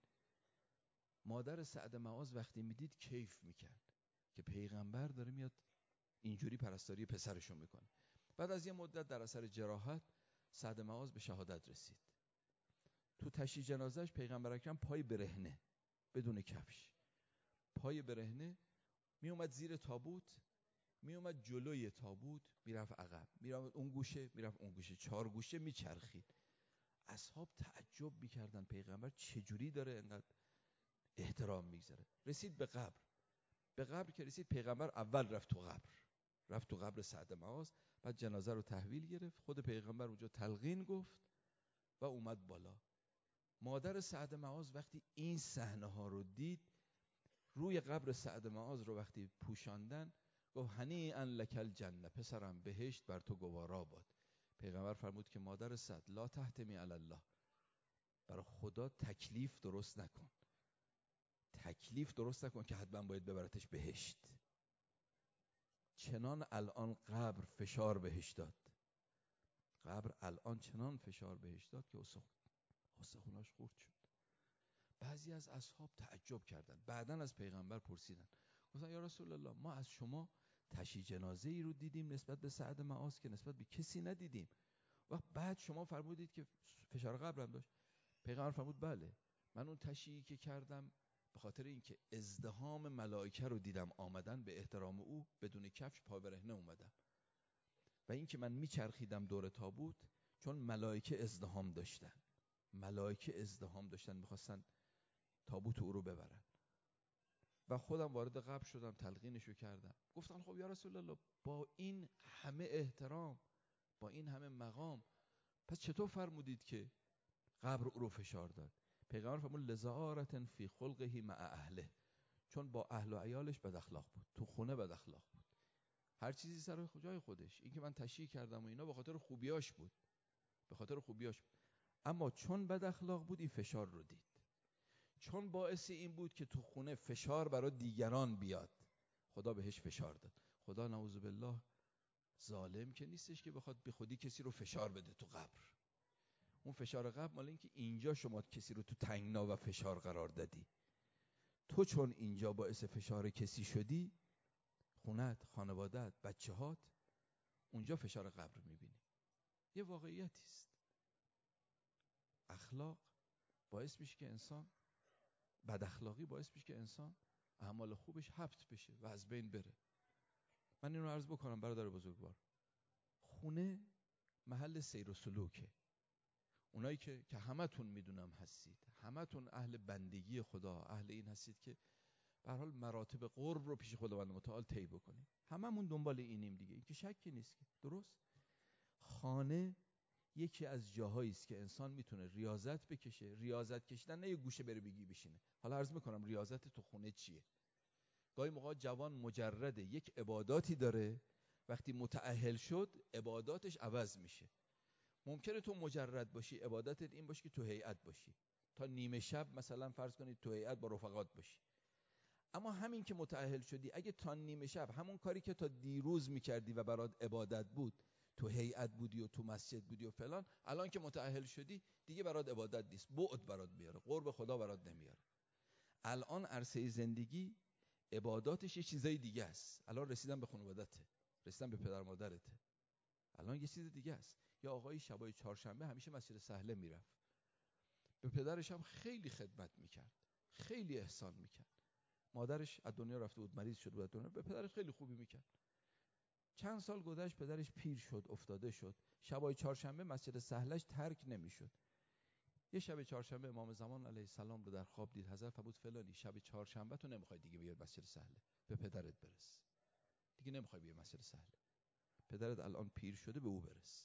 مادر سعد معاذ وقتی میدید کیف میکرد که پیغمبر داره میاد اینجوری پرستاری پسرشو میکنه. بعد از یه مدت در اثر جراحت سعد معاذ به شهادت رسید. تو تشییع جنازهش پیغمبر اکرم پای برهنه، بدون کفش، پای برهنه می اومد زیر تابوت، می اومد جلوی تابوت، میرفت عقب، میرفت اون گوشه، میرفت اون گوشه، 4 گوشه میچرخید. اصحاب تعجب میکردن پیغمبر چجوری داره اینقدر احترام میگذاره. رسید به قبر. به قبر که رسید، پیغمبر اول رفت تو قبر سعد معاذ، بعد جنازه رو تحویل گرفت. خود پیغمبر اونجا تلقین گفت و اومد بالا. مادر سعد معاذ وقتی این صحنه ها رو دید، روی قبر سعد معاذ رو وقتی پوشاندن، گفت هنیئا لک الجنه، پسرم بهشت بر تو گوارا باد. پیغمبر فرمود که مادر سعد لا تحتمی علی الله، برای خدا تکلیف درست نکن. تکلیف درست نکن که حتما باید ببرتش بهشت. چنان الان قبر فشار بهش داد. قبر الان چنان فشار بهش داد که استخوناش خورد شد. بعضی از اصحاب تعجب کردن. بعدن از پیغمبر پرسیدن، گفتن یا رسول الله، ما از شما تشییع جنازه ای رو دیدیم نسبت به سعد معاذ که نسبت به کسی ندیدیم. وقت بعد شما فرمودید که فشار قبر هم داشت. پیغمبر فرمود بله، من اون تشییعی که کردم به خاطر اینکه ازدحام ملائکه رو دیدم آمدن به احترام او، بدون کفش پا برهنه اومدم. و اینکه من میچرخیدم دور تابوت، چون ملائکه ازدحام داشتن میخواستن تابوت او رو ببرن. و خودم وارد قبر شدم، تلقینشو کردم. گفتن خب یا رسول الله، با این همه احترام، با این همه مقام، پس چطور فرمودید که قبر او رو فشار داد؟ پیغمبر فرمود لزعارة فی خلقه مع اهله، چون با اهل و عیالش بد اخلاق بود، تو خونه بد اخلاق بود. هر چیزی سر جای خودش. این که من تشییع کردم و اینا به خاطر خوبیاش بود، اما چون بد اخلاق بود این فشار رو دید. چون باعث این بود که تو خونه فشار برای دیگران بیاد، خدا بهش فشار داد. خدا نعوذ بالله ظالم که نیستش که بخواد به خودی کسی رو فشار بده تو قبر. اون فشار قبر مال این که اینجا شما کسی رو تو تنگنا و فشار قرار دادی. تو چون اینجا باعث فشار کسی شدی، خونت، خانوادت، بچه‌هات، اونجا فشار قبر میبینی. یه واقعیتی است. اخلاق باعث میشه که انسان، بد اخلاقی باعث میشه که انسان اعمال خوبش حبط بشه و از بین بره. من اینو عرض بکنم برادر بزرگوار، خونه محل سیر و سلوکه. اونایی که همتون میدونم هستید، همتون اهل بندگی خدا، اهل این هستید که به هر حال مراتب قرب رو پیش خداوند متعال طی بکنید. هممون دنبال اینیم دیگه، این که شکی نیست که درست. خانه یکی از جاهایی است که انسان میتونه ریاضت بکشه. ریاضت کشیدن نه یه گوشه بره بگی بشینه. حالا عرض میکنم ریاضت تو خونه چیه. گاهی موقع جوان مجرده یک عباداتی داره، وقتی متأهل شد عباداتش عوض میشه. ممکنه تو مجرد باشی، عبادتت این باشه که تو هیئت باشی، تا نیمه شب مثلا فرض کنید تو هیئت با رفقات باشی. اما همین که متأهل شدی، اگه تا نیمه شب همون کاری که تا دیروز میکردی و برات عبادت بود، تو هیئت بودی و تو مسجد بودی و فلان، الان که متأهل شدی دیگه برات عبادت نیست، بعد برات میاره، قرب خدا برات نمیاره. الان عرصه زندگی عباداتش یه چیزای دیگه است. الان رسیدن به خانوادته، رسیدن به پدر مادرته، الان یه چیز دیگه است. یا آقای شبای چهارشنبه همیشه مسجد سهله میرفت، به پدرش هم خیلی خدمت میکرد، خیلی احسان میکرد. مادرش از دنیا رفته بود، مریض شد بود دنیا، به پدرش خیلی خوبی میکرد. چند سال گذشت، پدرش پیر شد، افتاده شد، شبای چهارشنبه مسجد سهلش ترک نمیشد. یه شب چهارشنبه امام زمان علیه السلام رو در خواب دید. حضرت فرمود فلانی شب چهارشنبه تو نمیخوای دیگه بیای مسجد سهله، به پدرت برس، دیگه نمیخوای بیای مسجد سهله، پدرت الان پیر شده، به او برس.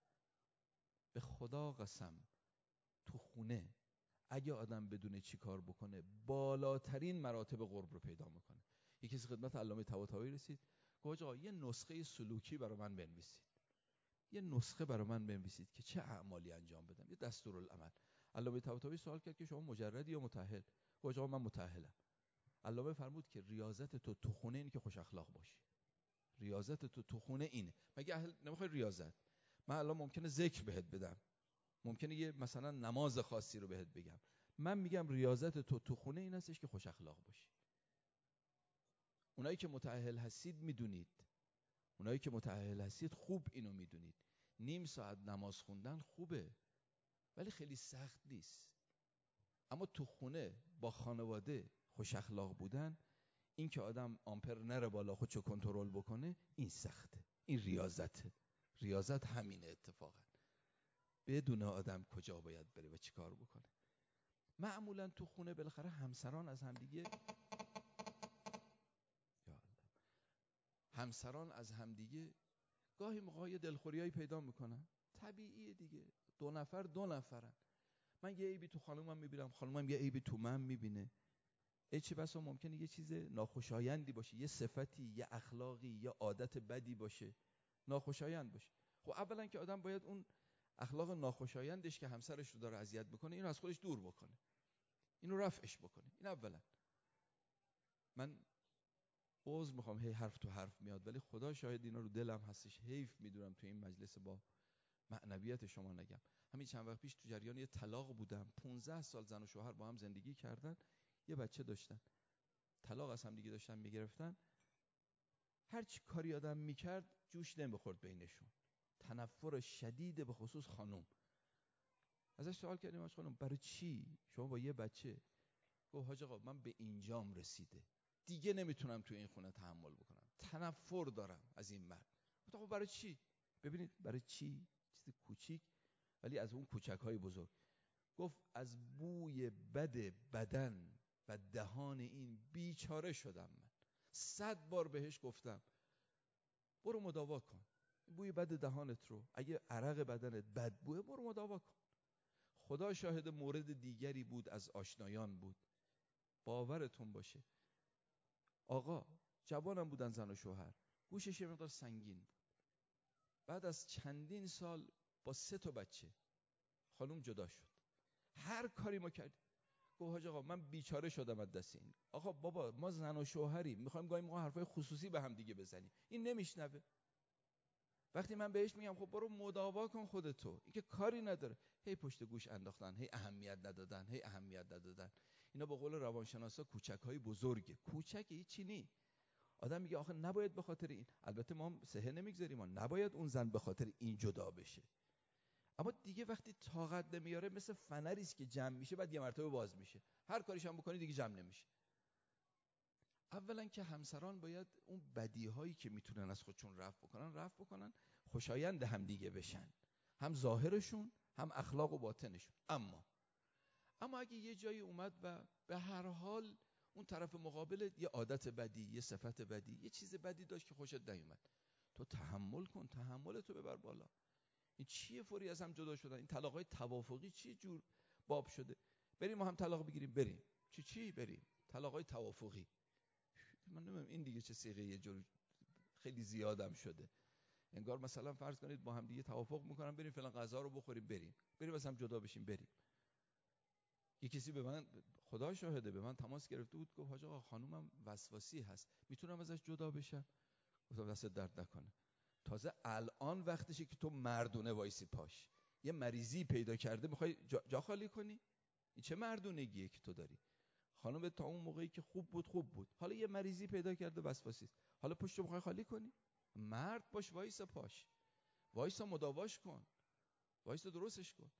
به خدا قسم تو خونه اگه آدم بدونه چی کار بکنه، بالاترین مراتب قرب رو پیدا میکنه. یکی از خدمت علامه طباطبایی رسید، گفت آقا یه نسخه سلوکی برای من بنویسید، یه نسخه برای من بنویسید که چه اعمالی انجام بدم، یه دستورالعمل. علامه طباطبایی سوال کرد که شما مجردی یا متأهل؟ گفت آقا من متأهلم. علامه فرمود که ریاضت تو خونه اینه که خوش اخلاق باشی. ریاضت تو خونه اینه. مگه اهل نمیخوای ریاضت؟ من الان ممکنه ذکر بهت بدم، ممکنه یه مثلا نماز خاصی رو بهت بگم، من میگم ریاضت تو خونه این هستش که خوش اخلاق باشی. اونایی که متأهل هستید میدونید، اونایی که متأهل هستید خوب اینو میدونید. نیم ساعت نماز خوندن خوبه ولی خیلی سخت نیست. اما تو خونه با خانواده خوش اخلاق بودن، این که آدم آمپر نره بالا، خودشو کنترل بکنه، این سخته، این ریاضته. ریاضت همینه اتفاقا، بدون آدم کجا باید بره و چی کار بکنه. معمولا تو خونه بالاخره همسران از همدیگه، همسران از همدیگه گاهی موقع دلخوریایی پیدا میکنن، طبیعیه دیگه، دو نفرن. من یه عیبی تو خانومم میبینم، خانومم یه عیبی تو من میبینه. چه بسا ممکنه یه چیز ناخوشایندی باشه، یه صفتی، یه اخلاقی، یه عادت بدی باشه، ناخوشایند باشه. خب اولا که آدم باید اون اخلاق ناخوشایندش که همسرش رو داره اذیت میکنه اینو از خودش دور بکنه، اینو رفعش بکنه. این اولا. من عذر میخوام هی حرف تو حرف میاد، ولی خدا شاهد اینا رو دلم هستش، حیف میدونم تو این مجلس با معنویت شما نگم. همین چند وقت پیش تو جریان یه طلاق بودم، 15 سال زن و شوهر با هم زندگی کردن، یه بچه داشتن، طلاق از هم دیگه داشتن میگرفتن. هر چی کاری آدم میکرد جوش نمیخورد بینشون، تنفر شدید به خصوص خانم. ازش سوال کردیم آج خانم برای چی شما با یه بچه؟ گفت حاج آقا من به اینجام رسیده، دیگه نمیتونم تو این خونه تحمل بکنم، تنفر دارم از این مرد. گفت آقا برای چی؟ ببینید برای چی، چیز کوچیک ولی از اون کوچک‌های بزرگ. گفت از بوی بد بدن و دهان این بیچاره شدم من. 100 بار بهش گفتم برو مداوا کن بوی بد دهانت رو، اگه عرق بدنت بد بوه برو مداوا کن. خدا شاهد مورد دیگری بود، از آشنایان بود، باورتون باشه آقا جوانم بودن زن و شوهر، گوشش یه مقدار سنگین بود. بعد از چندین سال با 3 تا بچه خانوم جدا شد. هر کاری ما کردیم. گفت حاج آقا من بیچاره شدم از دست این. آقا بابا ما زن و شوهریم، میخوایم گاهی موقع حرفای خصوصی به هم دیگه بزنیم، این نمیشنوه. وقتی من بهش میگم خب برو مداوا کن خودتو، این که کاری نداره، هی پشت گوش انداختن، هی اهمیت ندادن. اینا به قول روانشناسا کوچک‌های بزرگه. کوچک هیچی نی. آدم میگه آخه نباید به خاطر این، البته ما هم صحه نمیگذاریم، ما نباید اون زن به خاطر این جدا بشه. اما دیگه وقتی طاقت نمیاره، مثل فنری است که جمع میشه بعد یه مرتبه باز میشه، هر کاریش هم بکنی دیگه جمع نمیشه. اولا که همسران باید اون بدیهایی که میتونن از خودشون رفع بکنن، خوشایند هم دیگه بشن، هم ظاهرشون هم اخلاق و باطنشون. اما اگه یه جایی اومد و به هر حال اون طرف مقابل یه عادت بدی، یه صفت بدی، یه چیز بدی داشت که خوشت نیومد، تو تحمل کن، تحملتو ببر بالا. این چیه فوری از هم جدا شدن؟ این طلاقای توافقی چیه جور باب شده؟ بریم ما هم طلاق بگیریم، بریم بریم طلاقای توافقی. من نمیدونم این دیگه چه صیغه، یه جور خیلی زیادم شده. انگار مثلا فرض کنید با هم دیگه توافق میکنم بریم فلان غذا رو بخوریم، بریم مثلا جدا بشیم بریم. یه کسی به من، خدا شاهده، به من تماس گرفته بود گفت حاج آقا خانومم وسواسی هست، میتونم ازش جدا بشم؟ گفتم دست درد نکنه. تازه الان وقتشه که تو مردونه وایسی پاش. یه مریضی پیدا کرده میخوای جا خالی کنی؟ این چه مردونگیه که تو داری؟ خانم تا اون موقعی که خوب بود، حالا یه مریضی پیدا کرده وسواسی است، حالا پشتو میخوای خالی کنی؟ مرد باش، وایسا پاش، وایسا مداواش کن، وایسا درستش کن.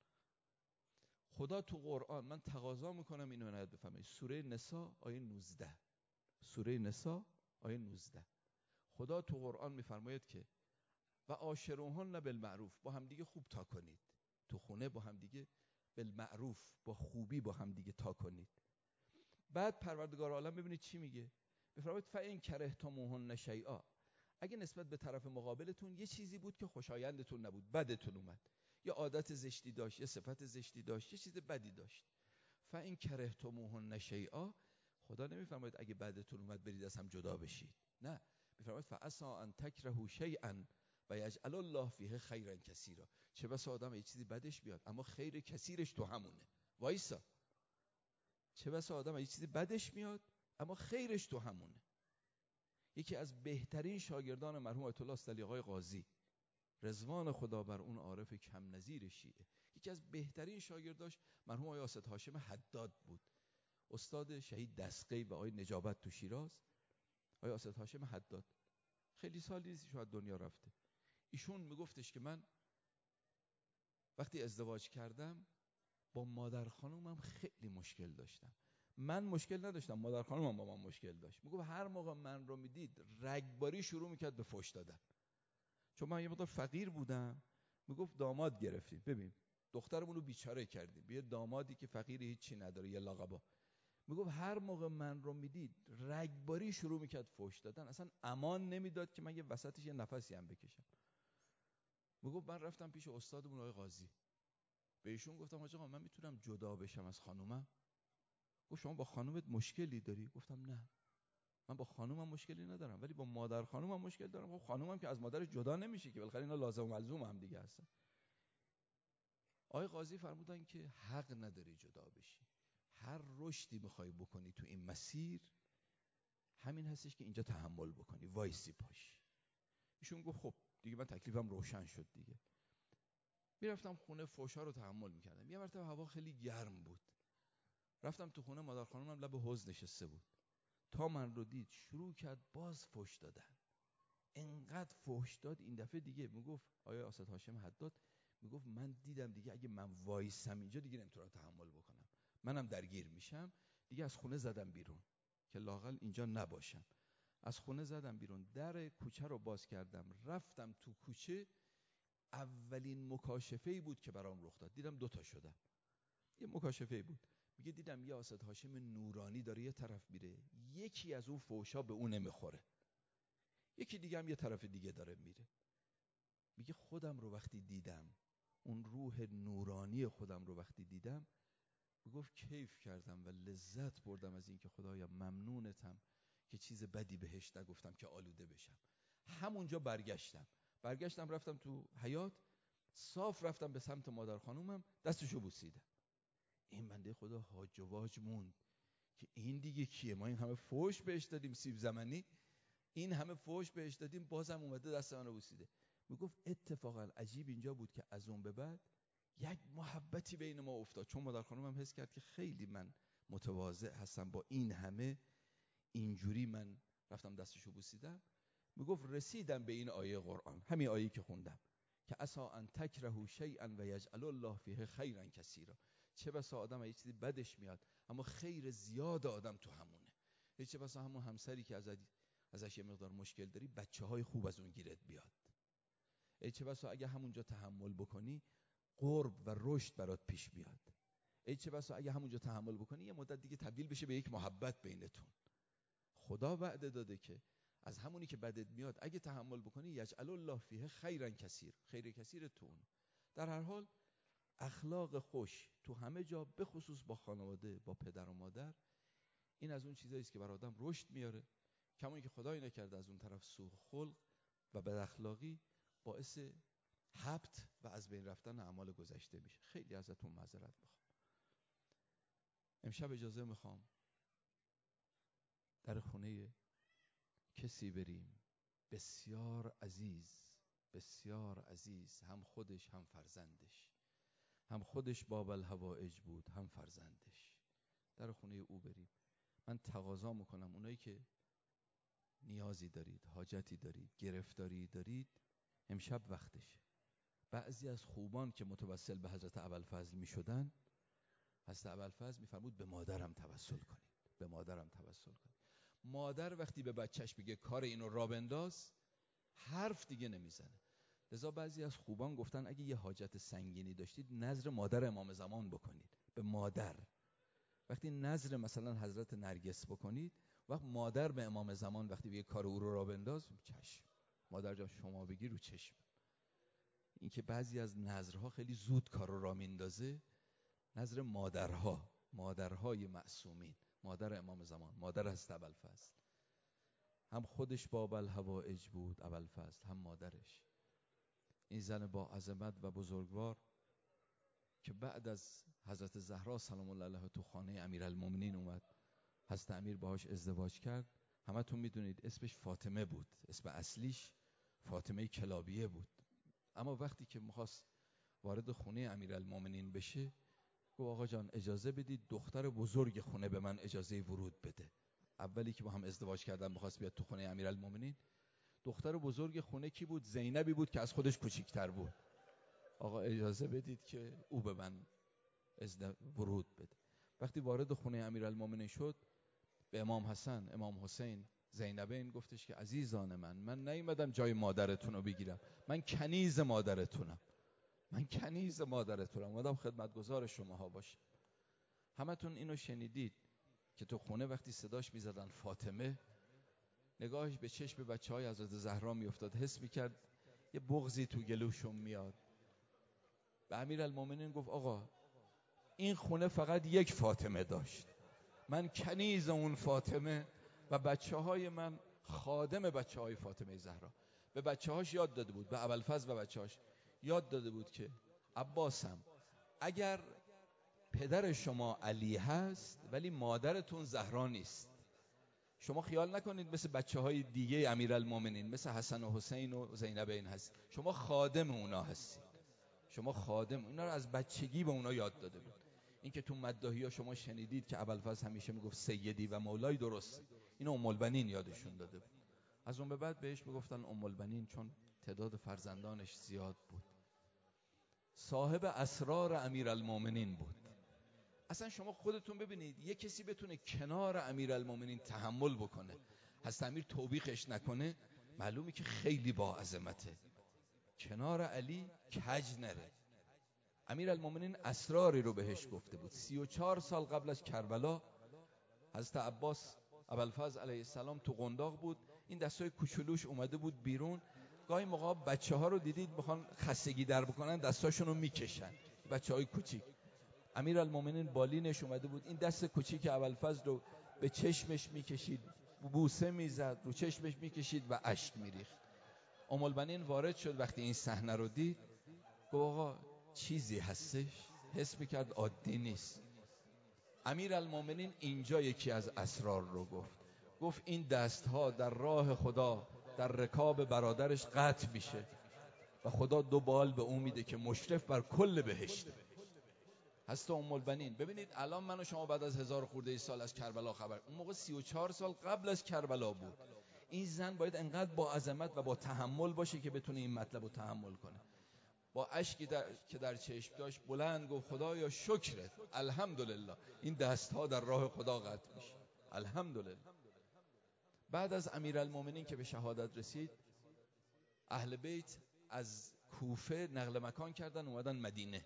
خدا تو قرآن، من تقاضا میکنم اینو عنایت بفرمایید، سوره نساء آیه 19، سوره نساء آیه 19، خدا تو قرآن میفرماید که و عاشروهن بالمعروف، با هم دیگه خوب تا کنید تو خونه، با هم دیگه بالمعروف، با خوبی با هم دیگه تا کنید. بعد پروردگار عالم ببینید چی میگه، میفرماید فإن کرهتموهن شیئا، اگه نسبت به طرف مقابلتون یه چیزی بود که خوشایندتون نبود، بدتون اومد، یا عادت زشتی داشت، یا صفت زشتی داشت، یه چیز بدی داشت، فإن کرهتموهن شیئا، خدا نمیفرماید اگه بدتون اومد برید از هم جدا بشید، نه، میفرماید فعسى ان تکرهوا شیئا و یجعل الله فیه خیرا کثیرا، چه بسا آدم یه چیزی بدش بیاد اما خیر کثیرش تو همونه، وایسا، چه بسا آدم یه چیزی بدش میاد اما خیرش تو همونه. یکی از بهترین شاگردان مرحوم آیت الله استعلی آقای قاضی، رضوان خدا بر اون عارف کم نظیر شیعه، یکی از بهترین شاگرداش مرحوم آقای اسد هاشم حداد بود، استاد شهید دستقی و آقای نجابت تو شیراز. آقای اسد هاشم حداد خیلی سالی نیست شاید دنیا رفته، ایشون میگفتش که من وقتی ازدواج کردم با مادر خانومم خیلی مشکل داشتم، من مشکل نداشتم، مادر خانومم با من مشکل داشت. میگفت هر موقع من رو میدید رگباری شروع میکرد به فحش دادن، چون من یه مقدار فقیر بودم. میگفت داماد گرفتیم، ببین دخترمون رو بیچاره کردیم، یه دامادی که فقیر هیچی نداره، یه لاغبا. میگفت هر موقع من رو میدید رگباری شروع میکرد فحش دادن، اصلا امان نمیداد که من یه وسطش یه نفسی هم بکشم. میگفت من رفتم پیش استادمون آقای قاضی، به ایشون گفتم آقا من میتونم جدا بشم از خانومم؟ گفت شما با خانومت مشکلی داری؟ گفتم نه، من با خانومم مشکلی ندارم ولی با مادر خانومم مشکل دارم. خب خانومم که از مادرش جدا نمیشه که، بالاخره اینا لازم و ملزوم هم دیگه هستن. آقای قاضی فرمودن که حق نداری جدا بشی، هر رشدی میخوای بکنی تو این مسیر همین هستش که اینجا تحمل بکنی، وایسی پاش. ایشون گفت خب دیگه من تکلیفم روشن شد دیگه. میرفتم خونه، فحشا رو تحمل میکردم. یه مرتبه هوا خیلی گرم بود، رفتم تو خونه، مادر خانومم لب حوض نشسته بود، تا من رو دید شروع کرد باز فحش دادن، انقدر فحش داد این دفعه دیگه میگفت آیا اسد هاشم حداد، میگفت من دیدم دیگه اگه من وایسم اینجا دیگه نمیتونم تحمل بکنم، منم درگیر میشم دیگه. از خونه زدم بیرون که لااقل اینجا نباشم. از خونه زدم بیرون، در کوچه رو باز کردم، رفتم تو کوچه، اولین مکاشفه‌ای بود که برام رخ داد. دیدم دوتا شدم. یه مکاشفه‌ای بود، میگه دیدم یه اسد هاشم نورانی داره یه طرف میره، یکی از اون فحشا به اون نمیخوره، یکی دیگه هم یه طرف دیگه داره میره. میگه خودم رو وقتی دیدم، اون روح نورانی خودم رو وقتی دیدم، میگفت کیف کردم و لذت بردم از اینکه خدایا ممنونتم که چیز بدی بهش نگفتم که آلوده بشم. همونجا برگشتم رفتم تو حیاط، صاف رفتم به سمت مادر خانومم، دستشو بوسیدم. این بنده خدا هاج و واج موند که این دیگه کیه؟ ما این همه فحش بهش دادیم، سیب زمینی، این همه فحش بهش دادیم، بازم اومده دست منو بوسیده. میگفت اتفاقا عجیب اینجا بود که از اون به بعد یک محبتی بین ما افتاد، چون مادر خانومم حس کرد که خیلی من متواضع هستم، با این همه اینجوری من رفتم دستشو بوسیدم. میگفت رسیدم به این آیه قرآن، همین آیه‌ای که خوندم که عسى ان تکرهوا شیئا و یجعل الله فیه خیرا کثیرا، چه بسا آدم یه چیزی بدش میاد اما خیر زیاد آدم تو همونه. چه بسا همون همسری که ازش یه مقدار مشکل داری بچه‌های خوب از اون گیرت بیاد. چه بسا اگه همونجا تحمل بکنی قرب و رشد برات پیش بیاد. چه بسا اگه همونجا تحمل بکنی یه مدت دیگه تبدیل بشه به یک محبت بینتون. خدا وعده داده که از همونی که بدت میاد اگه تحمل بکنی یجعل الله فیه خیرا کثیر، خیر کثیر تو اون. در هر حال اخلاق خوش تو همه جا، به خصوص با خانواده، با پدر و مادر، این از اون چیزایی است که بر آدم رشد میاره. کما اینکه خدای نکرده از اون طرف سوء خلق و بد اخلاقی باعث حبط و از بین رفتن اعمال گذشته میشه. خیلی ازتون معذرت میخوام. امشب اجازه میخوام در خونه کسی بریم بسیار عزیز، هم خودش هم فرزندش، هم خودش باب الحوائج بود هم فرزندش. در خونه او بریم. من تقاضا میکنم اونایی که نیازی دارید، حاجتی دارید، گرفتاری دارید، امشب وقتشه. بعضی از خوبان که متوسل به حضرت ابوالفضل میشدن، حضرت ابوالفضل میفرمود به مادرم توسل کنید، به مادرم توسل کنید. مادر وقتی به بچهش بگه کار اینو را بنداز، حرف دیگه نمیزنه. لذا بعضی از خوبان گفتن اگه یه حاجت سنگینی داشتید نذر مادر امام زمان بکنید. به مادر. وقتی نذر مثلا حضرت نرگس بکنید، وقت مادر به امام زمان وقتی بگه کار او رو را بنداز، چشم مادر جان شما بگی رو چشم. این که بعضی از نذرها خیلی زود کار رو را میندازه، نذر مادرهای معصومین، مادر امام زمان، مادر حضرت ابوالفضل. هم خودش باب الحوائج بود ابوالفضل، هم مادرش. این زن با عظمت و بزرگوار که بعد از حضرت زهرا سلام الله علیها تو خانه امیرالمومنین اومد، حضرت امیر باهاش ازدواج کرد. همتون میدونید اسمش فاطمه بود، اسم اصلیش فاطمه کلابیه بود. اما وقتی که میخواست وارد خونه امیرالمومنین بشه، گفت آقا جان اجازه بدید دختر بزرگ خونه به من اجازه ورود بده. اولی که با هم ازدواج کردن میخواست بیاد تو خونه امیرالمومنین، دختر بزرگ خونه کی بود؟ زینبی بود که از خودش کوچیک‌تر بود. آقا اجازه بدید که او به من ورود بده. وقتی وارد خونه امیرالمومنین شد، به امام حسن، امام حسین، زینبین گفتش که عزیزان من نیومدم جای مادرتون رو بگیرم، من کنیز مادرتونم، اومدم خدمتگزار شماها باشم. همتون اینو شنیدید که تو خونه وقتی صداش میزدن فاطمه، نگاهش به چشم بچهای حضرت زهرا میافتاد، حس میکرد یه بغضی تو گلوشون میاد. به امیرالمومنین گفت آقا این خونه فقط یک فاطمه داشت، من کنیز اون فاطمه و بچه‌های من خادم بچه‌های فاطمه زهرا. به بچه‌هاش یاد داده بود، به ابوالفضل و بچه‌هاش یاد داده بود که عباسم اگر پدر شما علی هست ولی مادرتون زهرا نیست، شما خیال نکنید مثل بچه‌های دیگه امیرالمومنین مثل حسن و حسین و زینبین هست، شما خادم اونا هستید، شما خادم. اینا رو از بچگی به اونا یاد داده بود. این که تو مداحی‌ها شما شنیدید که ابوالفضل همیشه میگفت سیدی و مولای، درست، اینو ام البنین یادشون داده بود. از اون به بعد بهش میگفتن ام البنین چون تعداد فرزندانش زیاد بود. صاحب اسرار امیرالمومنین بود. اصلا شما خودتون ببینید یه کسی بتونه کنار امیرالمومنین تحمل بکنه، حضرت امیر توبیخش نکنه، معلومه که خیلی با عظمته. کنار علی کج نره. امیرالمومنین اسراری رو بهش گفته بود. 34 سال قبل از کربلا حضرت عباس ابوالفضل علیه السلام تو قنداق بود، این دستای کوچولوش اومده بود بیرون. گاهی موقع بچه‌ها رو دیدید میخوان خستگی در بکنن، دستاشون رو میکشن، بچه‌های کوچیک. امیرالمومنین بالینش اومده بود، این دست کوچیک ابوالفضل رو به چشمش میکشید، بوسه میزد، رو چشمش میکشید و اشک میریخت. ام البنین وارد شد، وقتی این صحنه رو دید گفت آقا چیزی هستش؟ حس میکرد عادی نیست. امیرالمومنین اینجا یکی از اسرار رو گفت این دستها در راه خدا در رکاب برادرش قطع میشه و خدا 2 بال به اون میده که مشرف بر کل بهشته. هست ام البنین. ببینید الان من و شما بعد از 1000 خورده سال از کربلا خبر، اون موقع 34 سال قبل از کربلا بود. این زن باید انقدر با عظمت و با تحمل باشه که بتونه این مطلب رو تحمل کنه. با اشکی که در چشم داشت بلند گفت خدایا شکرت، الحمدلله این دستها در راه خدا قطع میشه، الحمدلله. بعد از امیرالمومنین که به شهادت رسید، اهل بیت از کوفه نقل مکان کردن اومدن مدینه.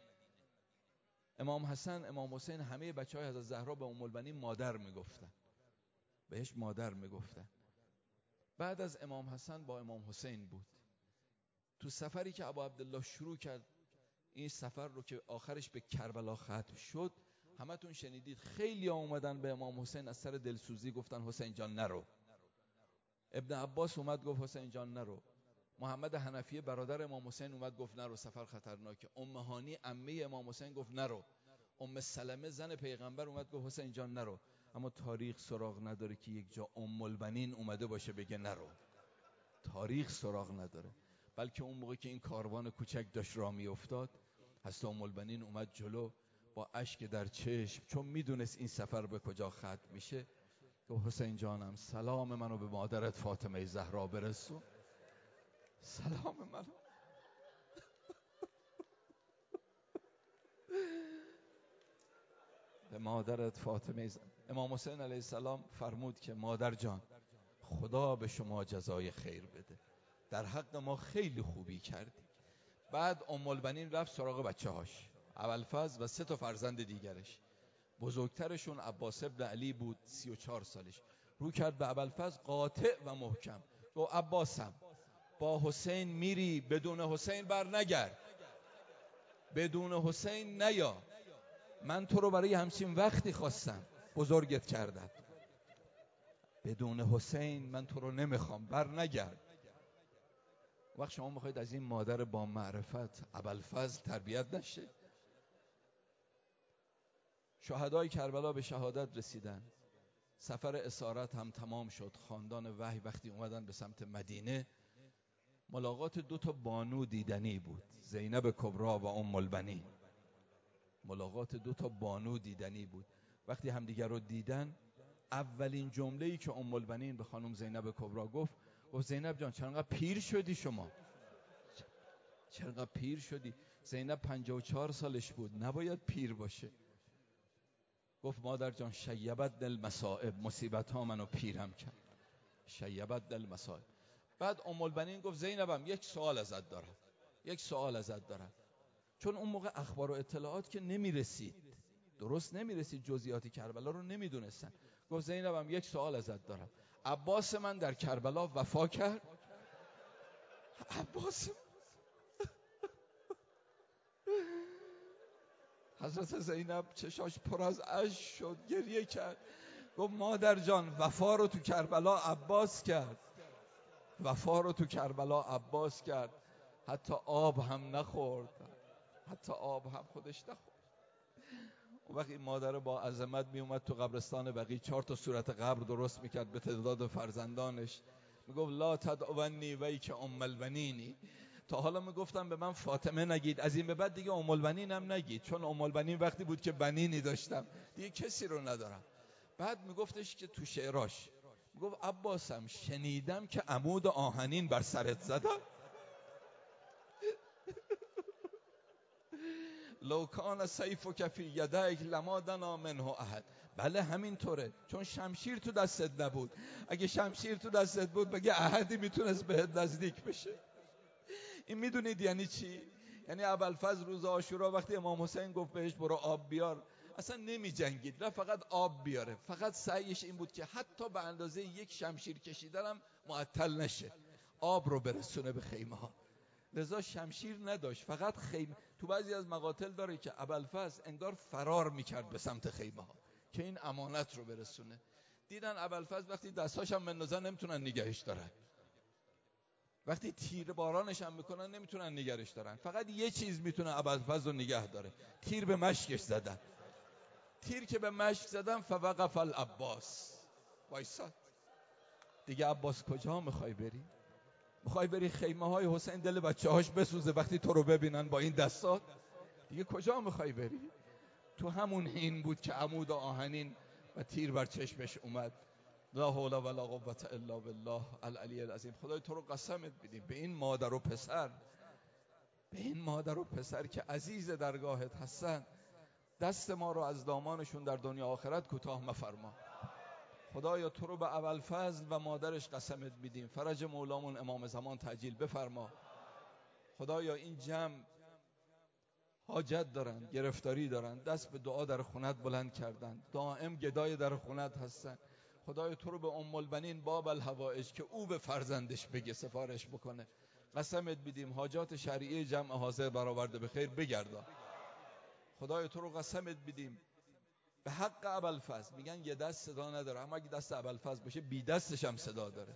امام حسن، امام حسین، همه بچهای حضرت زهرا به ام البنین مادر میگفتن، بهش مادر میگفتن. بعد از امام حسن با امام حسین بود. تو سفری که ابا عبدالله شروع کرد، این سفر رو که آخرش به کربلا ختم شد، همتون شنیدید خیلی اومدن به امام حسین از سر دلسوزی گفتن حسین جان نرو. ابن عباس اومد گفت حسین جان نرو. محمد حنفیه برادر امام حسین اومد گفت نرو، سفر خطرناکه. ام هانی عمه امام حسین گفت نرو. ام سلمه زن پیغمبر اومد گفت حسین جان نرو. اما تاریخ سراغ نداره که یک جا ام البنین اومده باشه بگه نرو. تاریخ سراغ نداره. بلکه اون موقع که این کاروان کوچک داشت راه میافتاد، حضرت ام البنین اومد جلو با اشک در چشم، چون میدونست این سفر به کجا ختم میشه، گفت حسین جانم سلام منو به مادرت فاطمه زهرا برسون. سلام منو به مادرت فاطمه زهرا. امام حسین علیه السلام فرمود که مادر جان خدا به شما جزای خیر بده، در حق ما خیلی خوبی کردی. بعد ام البنین رفت سراغ بچه هاش، ابوالفضل و 3 فرزند دیگرش. بزرگترشون عباس ابن علی بود، 34 سالش. رو کرد به ابوالفضل قاطع و محکم، گفت عباسم با حسین میری، بدون حسین بر نگرد، بدون حسین نیا. من تو رو برای همچین وقتی خواستم، بزرگت کردم، بدون حسین من تو رو نمیخوام، بر نگرد. وقت شما میخواید از این مادر با معرفت ابوالفضل تربیت نشه؟ شهدای کربلا به شهادت رسیدن، سفر اسارت هم تمام شد. خاندان وحی وقتی اومدن به سمت مدینه، ملاقات 2 بانو دیدنی بود، زینب کبرا و ام البنین. ملاقات 2 بانو دیدنی بود. وقتی همدیگر رو دیدن، اولین جمله‌ای که ام البنین به خانم زینب کبرا گفت زینب جان چرا انقدر پیر شدی شما؟ چرا انقدر پیر شدی؟ زینب 54 سالش بود، نباید پیر باشه. گفت مادر جان شیبت دل مصائب، مصیبت ها منو پیرم کرد. شیبت دل مصائب. بعد ام البنین گفت زینبم یک سوال ازت دارم، یک سوال ازت دارم. چون اون موقع اخبار و اطلاعات که نمیرسید، درست نمیرسید، جزئیات کربلا رو نمیدونستن. گفت زینبم یک سوال ازت دارم، عباس من در کربلا وفا کرد؟ عباس حضرت زینب چشاش پر از اشک شد، گریه کرد. گفت مادر جان وفا رو تو کربلا عباس کرد، وفا رو تو کربلا عباس کرد. حتی آب هم نخورد، حتی آب هم خودش نخورد. اون وقت این مادر با عظمت می اومد تو قبرستان بقیع 4 صورت قبر درست میکرد به تعداد فرزندانش. میگفت لا تدعونی ویک ام البنینی. تا حالا میگفتم به من فاطمه نگید، از این به بعد دیگه ام البنین هم نگید، چون ام البنین وقتی بود که بنینی داشتم، دیگه کسی رو ندارم. بعد میگفتش که تو شعراش میگفت عباسم شنیدم که عمود آهنین بر سرت زدم. لو کان سیفک فی یدیک لما دنا منه احد. بله همینطوره، چون شمشیر تو دستت نبود. اگه شمشیر تو دستت بود بگه احدی میتونست بهت نزدیک بشه. این میدونید یعنی چی؟ یعنی ابوالفضل روز عاشورا وقتی امام حسین گفت بهش برو آب بیار، اصلا نمی جنگید، رفت فقط آب بیاره. فقط سعیش این بود که حتی به اندازه یک شمشیر کشیدنم معطل نشه، آب رو برسونه به خیمه ها. لذا شمشیر نداشت، فقط خیمه. تو بعضی از مقاتل داره که ابوالفضل انگار فرار میکرد به سمت خیمه ها که این امانت رو برسونه. دیدن ابوالفضل وقتی دستاش هم بندازن نمیتونن نگهش دارن، وقتی تیر بارانش هم میکنن نمیتونن نگهش دارن. فقط یه چیز میتونه ابوالفضل رو نگه داره، تیر به مشکش زدن. تیر که به مشک زدن فوقف العباس، وایساد. دیگه عباس کجا میخوای بری؟ میخوای بری خیمه های حسین دل بچه هاش بسوزه وقتی تو رو ببینن با این دستات؟ دیگه کجا میخوای بری؟ تو همون حین بود که عمود آهنین و تیر بر چشمش اومد. لا حول ولا قوة الا بالله العلی العظیم. خدای تو رو قسمت بدیم به این مادر و پسر، به این مادر و پسر که عزیز درگاهت هستن، دست ما رو از دامانشون در دنیا آخرت کوتاه مفرما. خدایا تو رو به ابوالفضل و مادرش قسمت میدیم، فرج مولامون امام زمان تعجیل بفرما. خدایا این جمع حاجت دارن، گرفتاری دارن، دست به دعا در خونت بلند کردن، دائم گدای در خونت هستن. خدایا تو رو به ام البنین باب الحوائج که او به فرزندش بگه سفارش بکنه قسمت میدیم، حاجات شرعی جمع حاضر برآورده به خیر بگردان. خدایا تو رو قسمت میدیم به حق ابوالفضل. میگن یه دست صدا نداره، اما اگه دست ابوالفضل باشه بی دستش هم صدا داره.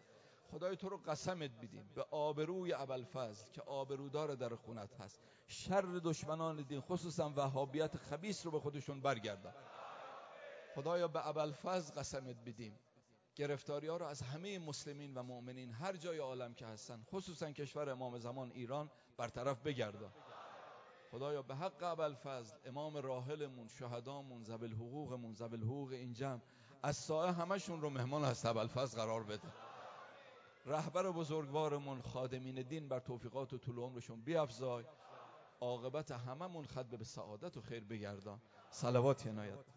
خدای تو رو قسمت بدیم به آبروی ابوالفضل که آبرودار در خونت هست، شر دشمنان دین خصوصا وهابیت خبیث رو به خودشون برگردان. خدایا به ابوالفضل قسمت بدیم گرفتاری ها رو از همه مسلمین و مؤمنین هر جای عالم که هستن، خصوصا کشور امام زمان ایران، برطرف بگردان. خدایا به حق ابوالفضل امام راحلمون، شهدامون، ذوی الحقوقمون، ذوی الحقوق این جمع از سایه همشون رو مهمان هست ابوالفضل قرار بده. رهبر بزرگوارمون خادمین دین بر توفیقات و طول عمرشون بیفزای، عاقبت هممون ختم به سعادت و خیر بگردان. صلوات عنایت.